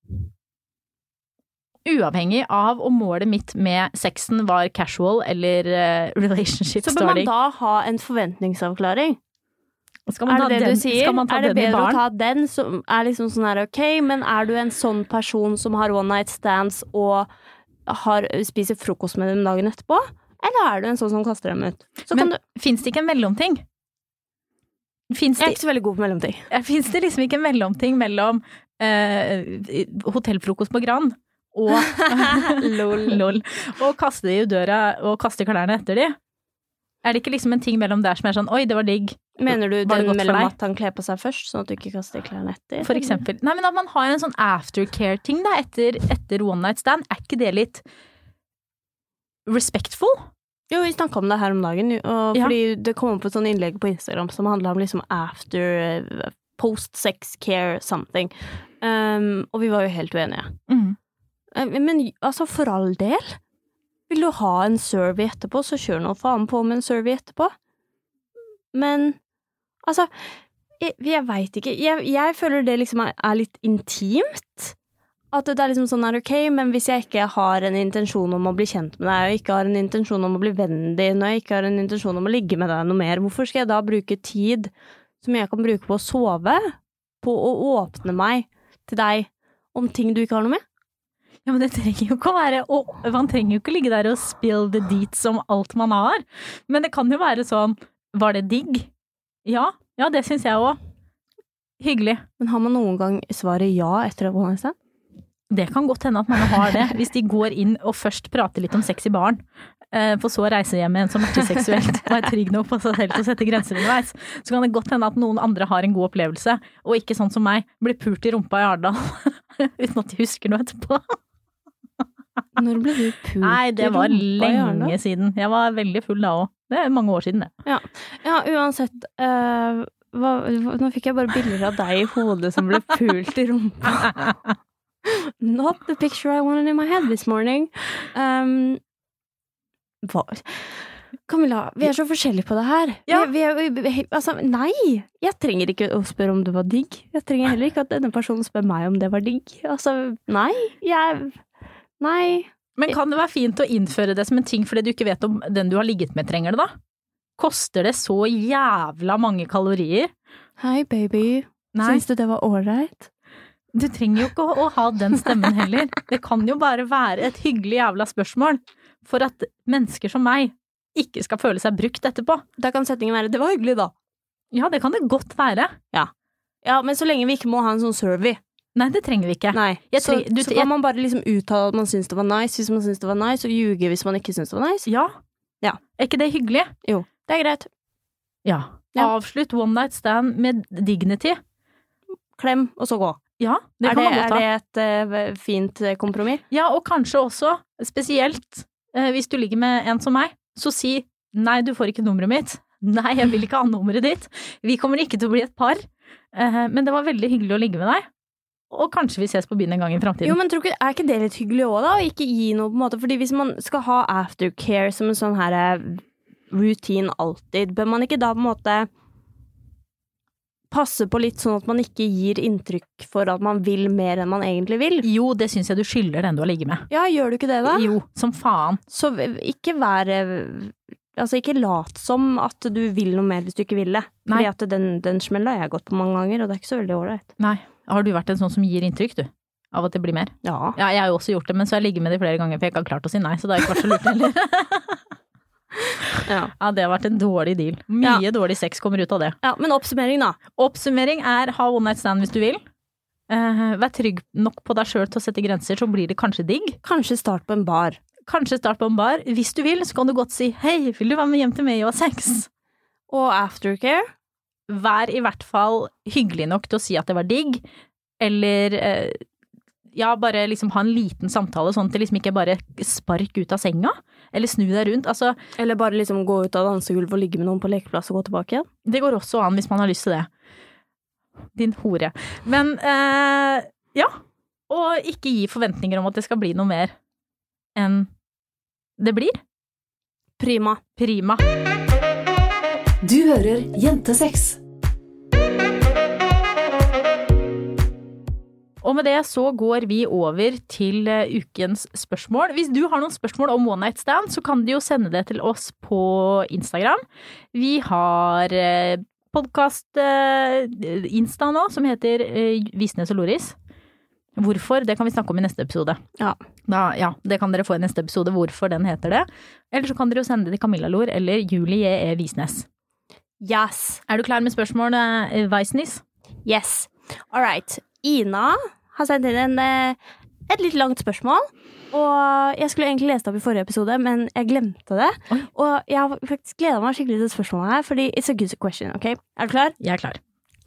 Uavhengig av om målet mitt med sexen var casual eller relationship starting. Så bør man da ha en forventningsavklaring? Skal man ta det den, du sier? Skal man ta det den i bedre barn? å ta den som liksom sånn her, ok, men du en sånn person som har one night stands og spiser frokost med dem dagen etterpå? Eller du en sånn som kaster dem ut? Men finnes det ikke en mellomting? Jeg ikke så veldig god på mellomting. Finnes det liksom ikke en mellomting mellom hotellfrokost på Gran og lol, og kaste de i døra og kaste klærne etter de? Det ikke liksom en ting mellom der som sånn, oi, det var digg. Mener du den mellom at han kler på seg først, sånn at du ikke kaster klærne etter? For eksempel. Nei, men at man har en sånn aftercare-ting da, etter one night stand, ikke det litt respectful? Jo, vi snakket om det her om dagen, og fordi det kom opp et sånn innlegg på Instagram som handlet om liksom after, post-sex care something, og vi var jo helt uenige. Men altså, for all del, vil du ha en survey etterpå, så kjør noe faen på med en survey etterpå. Men, altså, jeg vet ikke, jeg føler det liksom litt intimt, at det liksom sånn ok, men hvis jeg ikke har en intensjon om å bli kjent med deg, og ikke har en intensjon om å bli venn din, og jeg ikke har en intensjon om å ligge med deg noe mer, hvorfor skal jeg da bruke tid som jeg kan bruke på å sove, på å åpne meg til deg om ting du ikke har noe med? Ja, men det trenger jo ikke å være, man trenger jo ikke ligge der og spill the deets om alt man har, men det kan jo være sånn, var det digg? Ja, det synes jeg også. Hyggelig. Men har man noen gang svaret ja etter å ha seg? Det kan godt hende at man har det, hvis de går inn og først prater litt om sex i baren, for så å reise hjem med en som ikke seksuelt, og trygg nok på seg selv til å sette grenser underveis, så kan det godt hende at noen andre har en god opplevelse, og ikke sånn som meg, blir pult i rumpa i Arendal, uten at de husker noe etterpå. Når ble du pult? Nei, det var lenge siden. Jeg var veldig full da også. Det mange år siden, det. Ja, uansett, nå fikk jeg bare bilder av deg i hodet som ble pult i rumpa. Not the picture I wanted in my head this morning. Camilla, vi så forskjellige på det her. Ja. Altså, nei, jeg trenger ikke å spørre om det var digg. Jeg trenger heller ikke at denne personen spør meg om det var digg. Altså, nei. Men kan det være fint å innføre det som en ting fordi du ikke vet om den du har ligget med trenger det da? Koster det så jævla mange kalorier? Hei, baby. Nei. Syns du det var ålreit? Du trenger jo ikke å ha den stemmen heller. Det kan jo bare være et hyggelig jævla spørsmål for at mennesker som meg ikke skal føle seg brukt etterpå. Da kan setningen være, det var hyggelig da. Ja, det kan det godt være. Ja, men så lenge vi ikke må ha en sånn survey. Nei, det trenger vi ikke. Nei, så kan man bare liksom uttale at man synes det var nice hvis man synes det var nice, og ljuge hvis man ikke synes det var nice. Ja. Er ikke det hyggelig? Jo, det greit. Ja. Avslutt one night stand med dignity. Klem, og så gå. Ja, det kan man godt ha. Er det et fint kompromiss? Ja, og kanskje også, spesielt hvis du ligger med en som meg, så si nei, du får ikke nummeret mitt. Nei, jeg vil ikke ha nummeret ditt. Vi kommer ikke til å bli et par. Men det var veldig hyggelig å ligge med deg. Og kanskje vi ses på byen en gang i fremtiden. Jo, men er ikke det litt hyggelig også da? Å ikke gi noe på en måte? Fordi hvis man skal ha aftercare som en sånn her routine alltid, bør man ikke da på en måte passe på litt sånn at man ikke gir inntrykk for at man vil mer enn man egentlig vil? Jo, det synes jeg du skylder den du har ligget med. Ja, gjør du ikke det da? Jo, som faen. Så ikke ikke lat som at du vil noe mer hvis du ikke vil det. Nei. Fordi at den smellen har jeg gått på mange ganger, og det er ikke så veldig ålreit. Nei. Har du vært en sånn som gir inntrykk, du? Av at det blir mer? Ja. Ja, jeg har jo også gjort det, men så har jeg ligget med det flere ganger, for jeg ikke har klart å si nei, så det har ikke vært så lurt heller. Ja, det har vært en dårlig deal. Mye dårlig sex kommer ut av det. Ja, men oppsummering da? Oppsummering er ha one night stand hvis du vil. Vær trygg nok på deg selv til å sette grenser, så blir det kanskje digg. Kanskje start på en bar. Hvis du vil, så kan du godt si hei, vil du være med hjem til meg og ha sex? Og aftercare? Vær i hvert fall hyggelig nok til å si at det var digg, eller bare liksom ha en liten samtale, sånn at det liksom ikke bare spark ut av senga, eller snu deg rundt, altså. Eller bare liksom gå ut av dansegulvet og ligge med noen på lekeplass og gå tilbake igjen. Det går også an hvis man har lyst til det. Din hore. Men, og ikke gi forventninger om at det skal bli noe mer enn det blir. Prima. Du hører Jentesex. Og med det så går vi over til ukens spørsmål. Hvis du har noen spørsmål om one night stand, så kan du jo sende det til oss på Instagram. Vi har podcast Insta nå, som heter Visnes og Loris. Hvorfor? Det kan vi snakke om i neste episode. Ja, det kan dere få i neste episode, hvorfor den heter det. Eller så kan dere jo sende det til Camilla Lor eller Julie E. Visnes. Yes. Er du klar med spørsmål, Weisnis? Yes. All right. Ina har sendt inn et litt langt spørsmål, og jeg skulle egentlig lese det opp i forrige episode, men jeg glemte det. Oi. Og jeg har faktisk gledet meg skikkelig til spørsmålet her, fordi it's a good question, ok? Er du klar? Jeg er klar.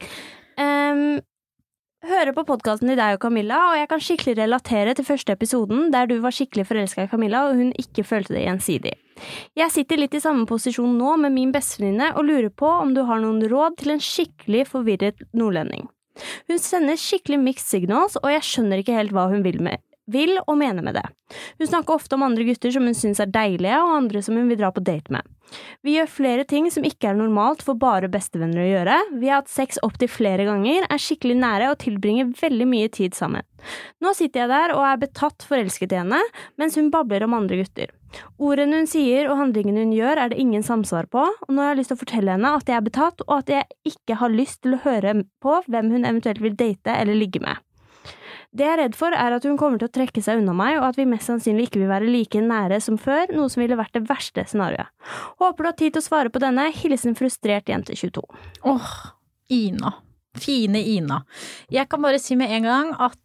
Hører på podcasten til deg og Camilla, og jeg kan skikkelig relatere til første episoden, der du var skikkelig forelsket i Camilla, og hun ikke følte det gjensidig. Jeg sitter litt i samme posisjon nå med min bestevenninne, og lurer på om du har noen råd til en skikkelig forvirret nordlending. Hun sender skikkelig mixed signals, og jeg skjønner ikke helt hva hun vil og mener med det. Hun snakker ofte om andre gutter som hun synes er deilige, og andre som hun vil dra på date med. Vi gjør flere ting som ikke er normalt for bare bestevenner å gjøre. Vi har hatt sex opp til flere ganger, er skikkelig nære og tilbringer veldig mye tid sammen. Nå sitter jeg der og er betatt forelsket i henne, mens hun babler om andre gutter. Ordene hun sier og handlingene hun gjør er det ingen samsvar på, og nå har jeg lyst til å fortelle henne at jeg er betatt, og at jeg ikke har lyst til å høre på hvem hun eventuelt vil date eller ligge med. Det jeg er redd for er at hun kommer til å trekke seg unna meg, og at vi mest sannsynlig ikke vil være like nære som før, noe som ville vært det verste scenarioet. Håper du har tid til å svare på denne. Hilsen frustrert jente 22. Ina. Fine Ina. Jeg kan bare si med en gang at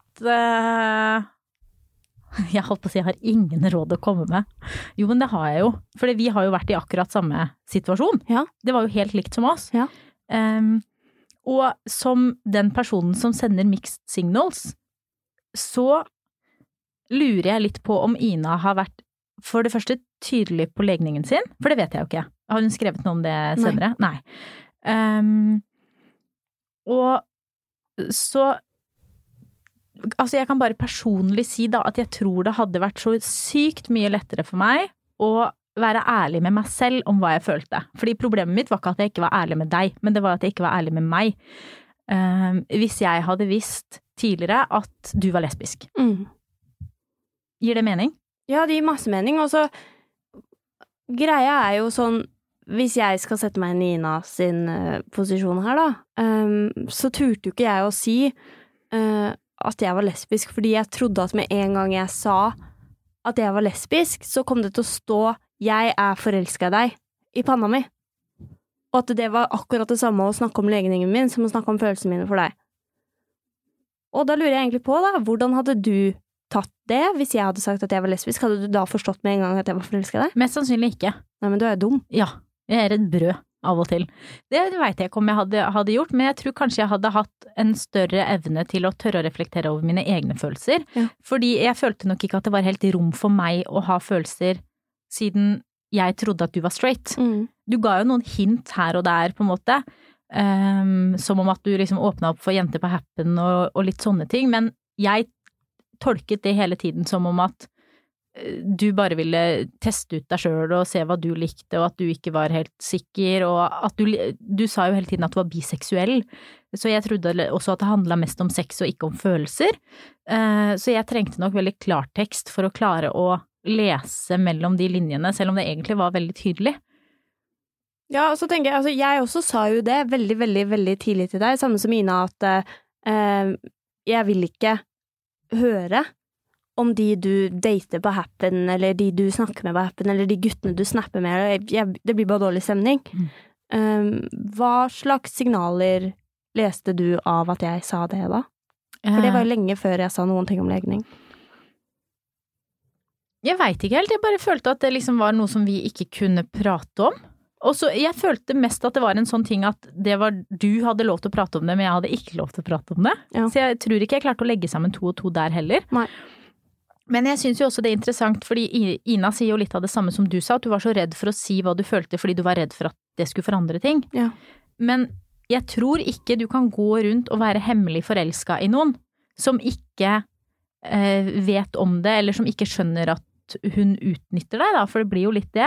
jeg holdt på å si jeg har ingen råd å komme med. Jo, men det har jeg jo. For vi har jo vært i akkurat samme situasjon. Ja. Det var jo helt likt som oss. Ja. Og som den personen som sender mixed signals, så lurer jeg litt på om Ina har vært for det første tydelig på legningen sin, for det vet jeg jo ikke. Har hun skrevet noe om det senere? Nei. Og så altså jeg kan bare personlig si da at jeg tror det hadde vært så sykt mye lettere for meg å være ærlig med meg selv om hva jeg følte. Fordi problemet mitt var ikke at jeg ikke var ærlig med deg, men det var at jeg ikke var ærlig med meg. Hvis jeg hadde visst tidligere at du var lesbisk. Gir det mening? Ja, det gir masse mening. Og så, greia jo sånn, hvis jeg skal sette meg i Ina sin posisjon her da, så turte jo ikke jeg å si at jeg var lesbisk, fordi jeg trodde at med en gang jeg sa at jeg var lesbisk, så kom det til å stå «Jeg forelsket i deg» i panna mi. Og at det var akkurat det samme å snakke om legningen min som å snakke om følelsene mine for deg. Og da lurer jeg egentlig på da, hvordan hadde du tatt det hvis jeg hadde sagt at jeg var lesbisk? Hadde du da forstått med en gang at jeg var forelsket i deg? Mest sannsynlig ikke. Nei, men du dum. Ja, jeg et brød av og til. Det vet jeg ikke om jeg hadde gjort, men jeg tror kanskje jeg hadde hatt en større evne til å tørre å reflektere over mine egne følelser. Ja. Fordi jeg følte nok ikke at det var helt rom for meg å ha følelser siden jeg trodde at du var straight. Du ga jo noen hint her og der på en måte, som om at du liksom åpnet opp for jenter på Happen og litt sånne ting, men jeg tolket det hele tiden som om at du bare ville teste ut deg selv og se hva du likte, og at du ikke var helt sikker, og at du sa jo hele tiden at du var biseksuell, så jeg trodde også at det handlet mest om sex og ikke om følelser, så jeg trengte nok veldig klartekst for å klare å lese mellom de linjene, selv om det egentlig var veldig tydelig. Ja, og så tenker jeg, altså jeg også sa jo det veldig, veldig, veldig tidlig til deg, samme som Ina, at jeg vil ikke høre om de du dater på Happen, eller de du snakker med på Happen, eller de guttene du snapper med, det blir bare dårlig stemning. Hva slags signaler leste du av at jeg sa det da? For det var jo lenge før jeg sa noen ting om legning. Jeg vet ikke helt, jeg bare følte at det liksom var noe som vi ikke kunne prate om. Og så jeg følte mest at det var en sånn ting at det var du hadde lov til å prate om det, men jeg hadde ikke lov til å prate om det. Ja. Så jeg tror ikke jeg klarte å legge sammen 2 og 2 der heller. Nei. Men jeg synes jo også det interessant, fordi Ina sier jo litt av det samme som du sa, at du var så redd for å si hva du følte, fordi du var redd for at det skulle forandre ting. Ja. Men jeg tror ikke du kan gå rundt og være hemmelig forelsket i noen som ikke vet om det, eller som ikke skjønner at hun utnytter deg da, for det blir jo litt det.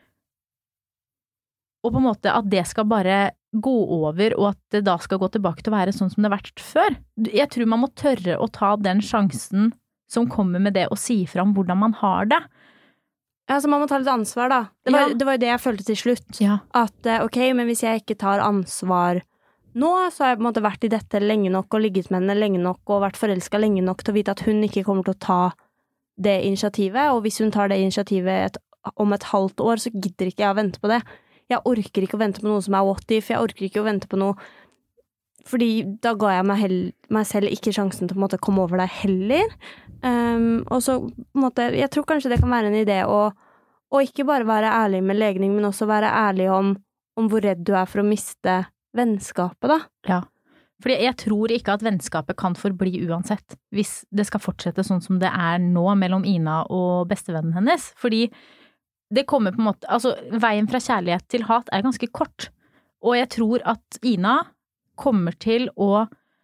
Og på en måte at det skal bare gå over, og at det da skal gå tilbake til å være sånn som det har vært før. Jeg tror man må tørre å ta den sjansen som kommer med det å si fram hvordan man har det. Ja, så man må ta litt ansvar da. Det var jo det jeg følte til slutt. Ja. At ok, men hvis jeg ikke tar ansvar nå, så har jeg på en måte vært i dette lenge nok, og ligget med henne lenge nok, og vært forelsket lenge nok til å vite at hun ikke kommer til å ta det initiativet, og hvis hun tar det initiativet om et halvt år, så gidder ikke jeg å vente på det. Jeg orker ikke å vente på noe som what if, jeg orker ikke å vente på noe, fordi da ga jeg meg selv ikke sjansen til å komme over deg heller. Og så, på en måte, jeg tror kanskje det kan være en idé å ikke bare være ærlig med legning, men også være ærlig om hvor redd du for å miste vennskapet da. Ja, fordi jeg tror ikke at vennskapet kan forbli uansett, hvis det skal fortsette sånn som det nå mellom Ina og bestevennen hennes, fordi det kommer på en måte, altså veien fra kjærlighet til hat ganske kort, og jeg tror at Ina kommer til å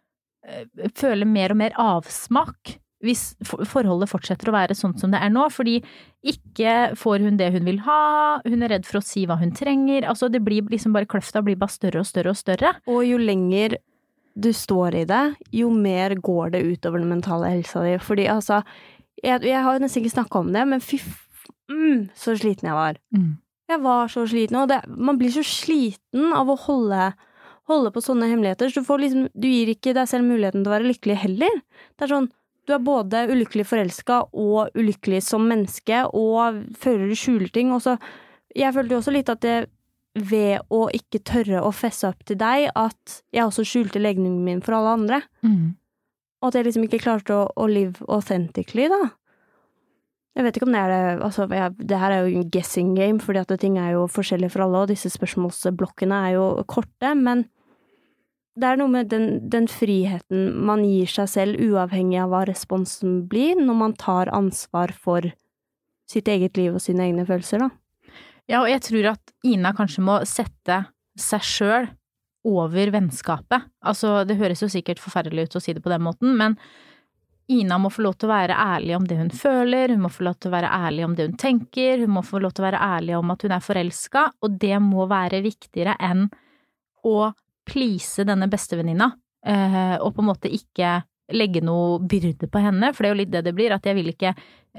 føle mer og mer avsmak hvis forholdet fortsetter å være sånn som det nå, fordi ikke får hun det hun vil ha, hun redd for å si hva hun trenger, altså det blir liksom bare kløfta blir bare større og større og større. Og jo lenger du står i det, jo mer går det utover den mentale helsa di, fordi altså, jeg har nesten ikke snakket om det, men så sliten jeg var. Jeg var så sliten, og man blir så sliten av å holde på sånne hemmeligheter, så du gir ikke deg selv muligheten til å være lykkelig heller. Det sånn, du både ulykkelig forelsket og ulykkelig som menneske, og føler du skjuler ting, og så, jeg følte jo også litt at det ved å ikke tørre å fesse opp til deg, at jeg også skjulte legningen min for alle andre. Og at jeg liksom ikke klarte å live authentically da. Jeg vet ikke om det det, altså det her jo en guessing game, fordi at ting jo forskjellige for alle, og disse spørsmålsblokkene jo korte, men det noe med den friheten man gir seg selv, uavhengig av hva responsen blir, når man tar ansvar for sitt eget liv og sine egne følelser da. Ja, og jeg tror at Ina kanskje må sette seg selv over vennskapet. Altså, det høres jo sikkert forferdelig ut å si det på den måten, men Ina må få lov til å være ærlig om det hun føler, hun må få lov til å være ærlig om det hun tenker, hun må få lov til å være ærlig om at hun forelsket, og det må være viktigere enn å please denne bestevenninna, og på en måte ikke legge noe byrde på henne, for det jo litt det blir, at jeg vil ikke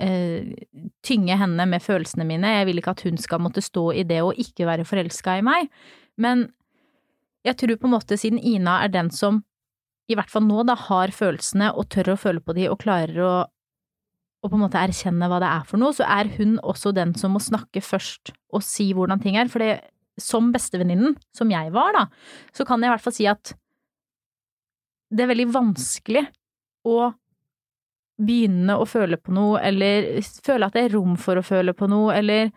tynge henne med følelsene mine, jeg vil ikke at hun skal måtte stå i det og ikke være forelsket i meg, men jeg tror på en måte siden Ina den som i hvert fall nå da har følelsene og tør å føle på de og klarer å på en måte erkjenne hva det for noe, så hun også den som må snakke først og si hvordan ting for det, som bestevenninnen, som jeg var da, så kan jeg i hvert fall si at det veldig vanskelig å begynne å føle på noe, eller føle at det rom for å føle på noe, eller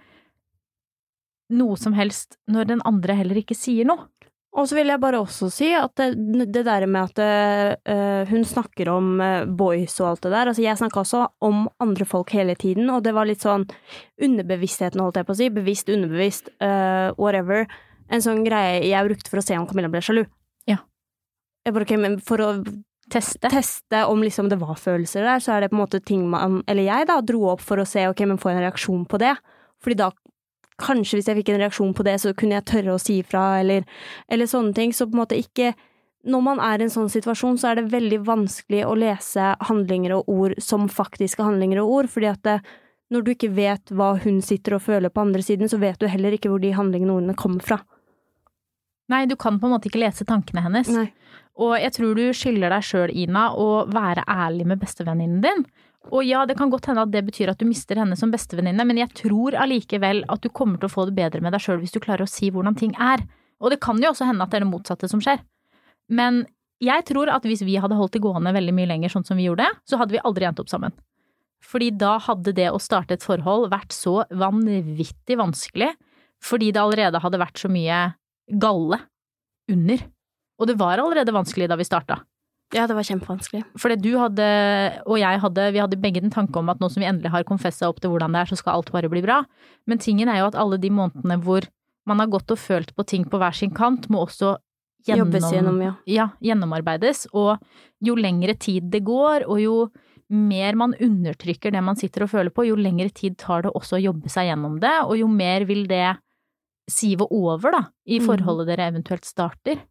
noe som helst når den andre heller ikke sier noe. Og så vil jeg bare også si at det der med at hun snakker om boys og alt det der, altså jeg snakket også om andre folk hele tiden, og det var litt sånn underbevisstheten, holdt jeg på å si, bevisst, underbevisst, whatever, en sånn greie jeg brukte for å se om Camilla ble sjalu. Ja. Jeg bare, okay, men for å teste om liksom det var følelser der, så det på en måte ting eller jeg da, dro opp for å se, ok, men få en reaksjon på det, fordi da kanskje hvis jeg fikk en reaksjon på det, så kunne jeg tørre å si fra, eller sånne ting, så på en måte ikke, når man i en sånn situasjon, så det veldig vanskelig å lese handlinger og ord som faktiske handlinger og ord, fordi at når du ikke vet hva hun sitter og føler på andre siden, så vet du heller ikke hvor de handlingene og ordene kommer fra. Nei, du kan på en måte ikke lese tankene hennes. Nei. Og jeg tror du skylder deg selv, Ina, å være ærlig med bestevenninnen din. Og ja, det kan godt hende at det betyr at du mister henne som bestevenninne, men jeg tror allikevel at du kommer til å få det bedre med deg selv hvis du klarer å si hvordan ting Og det kan jo også hende at det det motsatte som skjer. Men jeg tror at hvis vi hadde holdt det gående veldig mye lenger sånn som vi gjorde, så hadde vi aldri endt opp sammen. Fordi da hadde det å starte et forhold vært så vanvittig vanskelig, fordi det allerede hadde vært så mye galle under. Og det var allerede vanskelig da vi startet. Ja, det var kjempevanskelig. Fordi du hadde, og jeg hadde, vi hadde begge den tanke om at nå som vi endelig har konfesset opp til hvordan det så skal alt bare bli bra. Men tingen jo at alle de månedene hvor man har gått og følt på ting på hver sin kant, må også jobbes gjennom, ja. Ja, gjennomarbeides. Og jo lengre tid det går, og jo mer man undertrykker det man sitter og føler på, jo lengre tid tar det også å jobbe seg gjennom det, og jo mer vil det sive over da, i forholdet dere eventuelt starter.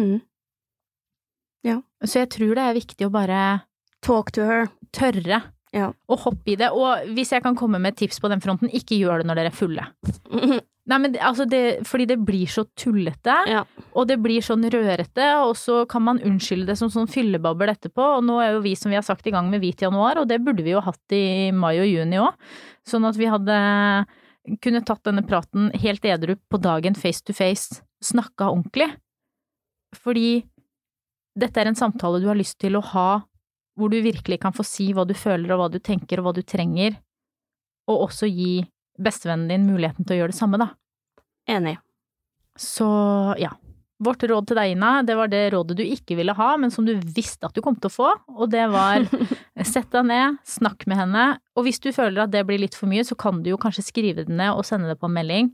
Ja. Så jeg tror det viktig å bare talk to her. Tørre. Ja. Og hoppe i det. Og hvis jeg kan komme med et tips på den fronten, ikke gjør det når dere fulle. Nei, men altså fordi det blir så tullete, ja. Og det blir sånn rørete, og så kan man unnskylde det som sånn fyllebabbel etterpå, og nå jo vi, som vi har sagt, i gang med Hvit januar, og det burde vi jo hatt i mai og juni også, sånn at vi hadde kunne tatt denne praten helt edru på dagen face to face, snakka ordentlig. Fordi dette en samtale du har lyst til å ha, hvor du virkelig kan få si hva du føler og hva du tenker og hva du trenger, og også gi bestevennen din muligheten til å gjøre det samme da. Enig. Så ja, vårt råd til deg, Ina, det var det rådet du ikke ville ha, men som du visste at du kom til å få, og det var sett deg ned, snakk med henne, og hvis du føler at det blir litt for mye, så kan du jo kanskje skrive det ned og sende det på en melding,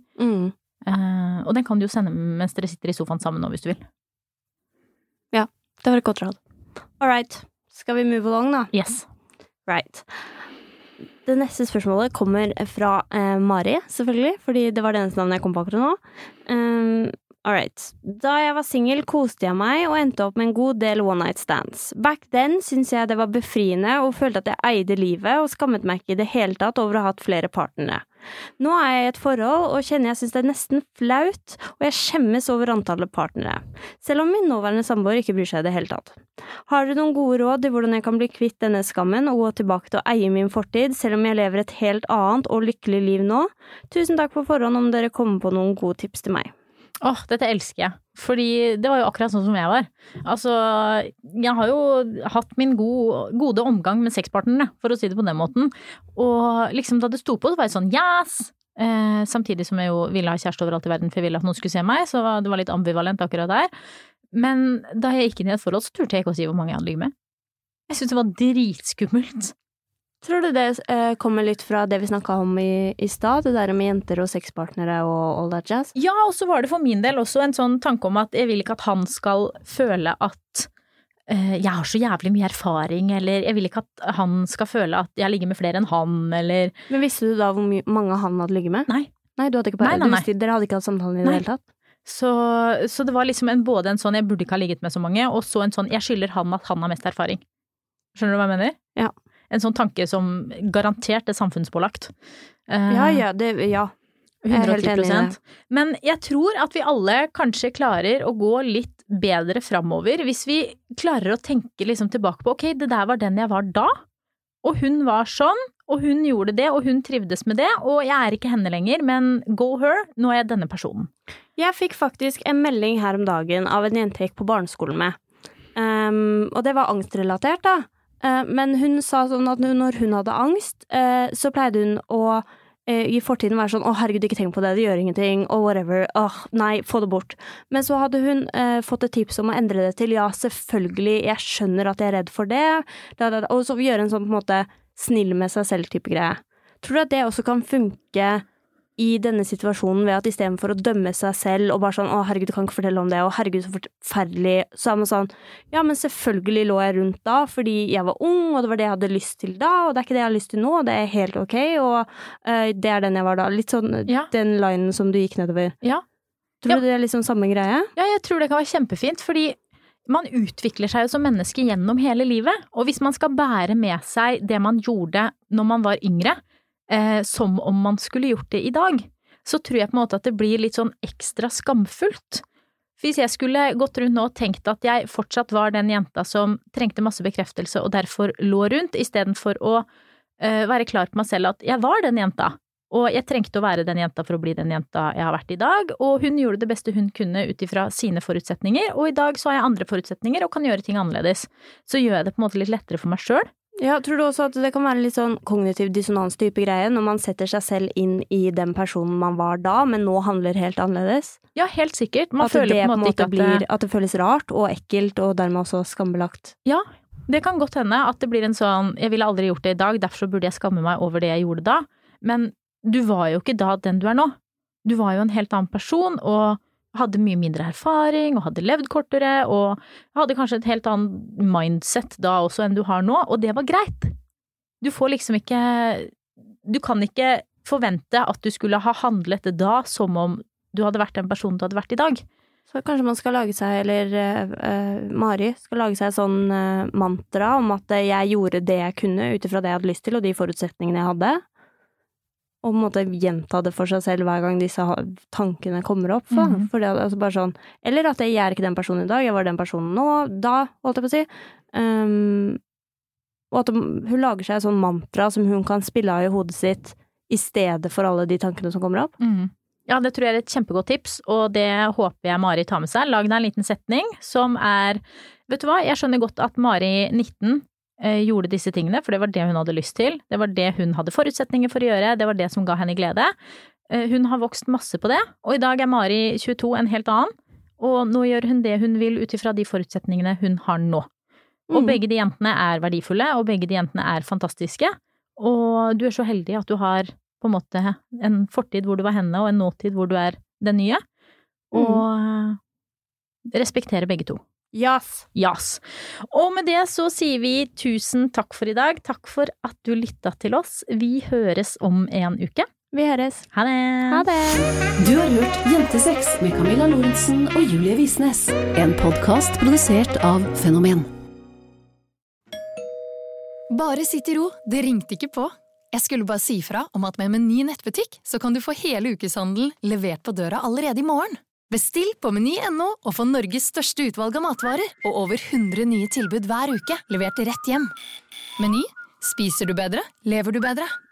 og den kan du jo sende mens dere sitter i sofaen sammen nå, hvis du vil. Ja, det var et godt råd. All right, skal vi move along da? Yes. Right. Det neste spørsmålet kommer fra Mari, selvfølgelig, fordi det var det eneste navnet jeg kom på akkurat nå. All right. Da jeg var single, koste jeg meg og endte opp med en god del one-night stands. Back then synes jeg det var befriende og følte at jeg eide livet og skammet meg ikke i det hele tatt over å ha hatt flere partnere. Nå jeg i et forhold og kjenner jeg synes det nesten flaut, og jeg skjemmes over antallet partnere, selv om min nåværende samboer ikke bryr seg i det hele tatt. Har du noen gode råd i hvordan jeg kan bli kvitt denne skammen og gå tilbake til å eie min fortid, selv om jeg lever et helt annet og lykkelig liv nå? Tusen takk på forhånd om dere kommer på noen gode tips til meg. Dette elsker jeg, fordi det var jo akkurat sånn som jeg var. Altså, jeg har jo hatt min gode omgang med sexpartnerne, for å si det på den måten, og liksom da det sto på, så var jeg sånn, yes! Samtidig som jeg jo ville ha kjæreste overalt i verden, for jeg ville at noen skulle se meg, så det var litt ambivalent akkurat der. Men da jeg gikk inn i et forhold, så turte jeg ikke å si hvor mange jeg hadde ligget med. Jeg synes det var dritskummelt. Tror du det kommer litt fra det vi snakket om i stad, det der med jenter og sexpartnere og all that jazz? Ja, og så var det for min del også en sånn tanke om at jeg vil ikke at han skal føle at jeg har så jævlig mye erfaring, eller jeg vil ikke at han skal føle at jeg ligger med flere enn han, eller... Men visste du da hvor mange han hadde ligget med? Nei. Nei, du hadde ikke bare... Nei. Dere hadde ikke hatt samtalen i det hele tatt? Så det var liksom både en sånn, jeg burde ikke ha ligget med så mange, og så en sånn, jeg skylder han at han har mest erfaring. Skjønner du hva jeg mener? Ja. En sånn tanke som garantert er samfunnspålagt. Ja. 110%. Men jeg tror at vi alle kanskje klarer å gå litt bedre fremover hvis vi klarer å tenke liksom tilbake på, ok, det der var den jeg var da, og hun var sånn, og hun gjorde det, og hun trivdes med det, og jeg er ikke henne lenger, men go her, nå er jeg denne personen. Jeg fikk faktisk en melding her om dagen av en jente jeg gikk på barneskolen med, og det var angstrelatert da, men hun sa sånn at når hun hadde angst, så pleide hun å i fortiden være sånn, herregud, ikke tenk på det gjør ingenting, og whatever, nei, få det bort. Men så hadde hun fått et tips om å endre det til, ja, selvfølgelig, jeg skjønner at jeg er redd for det, og så gjøre en sånn på en måte snill med seg selv type greie. Tror du at det også kan funke i denne situasjonen ved at i stedet for å dømme seg selv og bare sånn, herregud, du kan ikke fortelle om det, og herregud, så forferdelig, så er man sånn, ja, men selvfølgelig lå jeg rundt da, fordi jeg var ung, og det var det jeg hadde lyst til da, og det er ikke det jeg har lyst til nå, det er helt ok, og det er den jeg var da. Litt sånn den linen som du gikk nedover. Ja. Tror du det er liksom samme greie? Ja, jeg tror det kan være kjempefint, fordi man utvikler seg jo som menneske gjennom hele livet, og hvis man skal bære med seg det man gjorde når man var yngre, som om man skulle gjort det i dag, så tror jeg på en måte at det blir litt sånn ekstra skamfullt. Hvis jeg skulle gått rundt nå og tenkt at jeg fortsatt var den jenta som trengte masse bekreftelse og derfor lå rundt, i stedet for å være klar på meg selv at jeg var den jenta, og jeg trengte å være den jenta for å bli den jenta jeg har vært i dag, og hun gjorde det beste hun kunne ut ifra sine forutsetninger, og i dag så har jeg andre forutsetninger og kan gjøre ting annerledes. Så gjør jeg det på en måte litt lettere for meg selv. Ja, tror du også at det kan være litt sånn kognitiv dissonans-type greie når man setter seg selv inn i den personen man var da, men nå handler helt annerledes? Ja, helt sikkert. Man at føler det på en måte ikke at det føles rart og ekkelt, og dermed også skambelagt. Ja, det kan godt hende at det blir en sånn, jeg ville aldri gjort det i dag, derfor så burde jeg skamme meg over det jeg gjorde da, men du var jo ikke da den du er nå. Du var jo en helt annen person, og hadde mye mindre erfaring, og hadde levd kortere, og hadde kanskje et helt annet mindset da også enn du har nå, og det var greit. Du får liksom ikke, du kan ikke forvente at du skulle ha handlet det da som om du hadde vært den personen du hadde vært i dag. Så kanskje man skal lage seg, eller Mari skal lage seg sånn mantra om at jeg gjorde det jeg kunne utifra det jeg hadde lyst til, og de forutsetningene jeg hadde. Og på en måte gjenta det for seg selv hver gang disse tankene kommer opp. For det er altså bare sånn, eller at jeg er ikke den personen i dag, jeg var den personen nå, da, holdt jeg på å si. Og at hun lager seg en sånn mantra som hun kan spille av i hodet sitt i stedet for alle de tankene som kommer opp. Ja, det tror jeg er et kjempegodt tips, og det håper jeg Mari tar med seg. Lag deg en liten setning som er, vet du hva, jeg skjønner godt at Mari 19 gjorde disse tingene, for det var det hun hadde lyst til. Det var det hun hadde forutsetninger for å gjøre, det var det som ga henne glede. Hun har vokst masse på det, og i dag er Mari 22 en helt annen, og nå gjør hun det hun vil ut ifra de forutsetningene hun har nå. Og begge de jentene er verdifulle, og begge de jentene er fantastiske, og du er så heldig at du har på en måte en fortid hvor du var henne, og en nåtid hvor du er den nye, og respektere begge to. Yes. Og med det så sier vi tusen takk for i dag. Takk for at du lyttet til oss. Vi høres om en uke. Vi høres. Ha det. Ha det. Du har hørt Jentesex med Camilla Lorentzen og Julie Visnes. En podcast produsert av Fenomen. Bare sitt i ro, det ringte ikke på. Jeg skulle bare si fra om at med Meny nettbutikk så kan du få hele ukeshandel levert på døra allerede i morgen. Bestill på meny.no og få Norges største utvalg av matvarer og over 100 nye tilbud hver uke levert rett hjem. Meny, spiser du bedre, lever du bedre.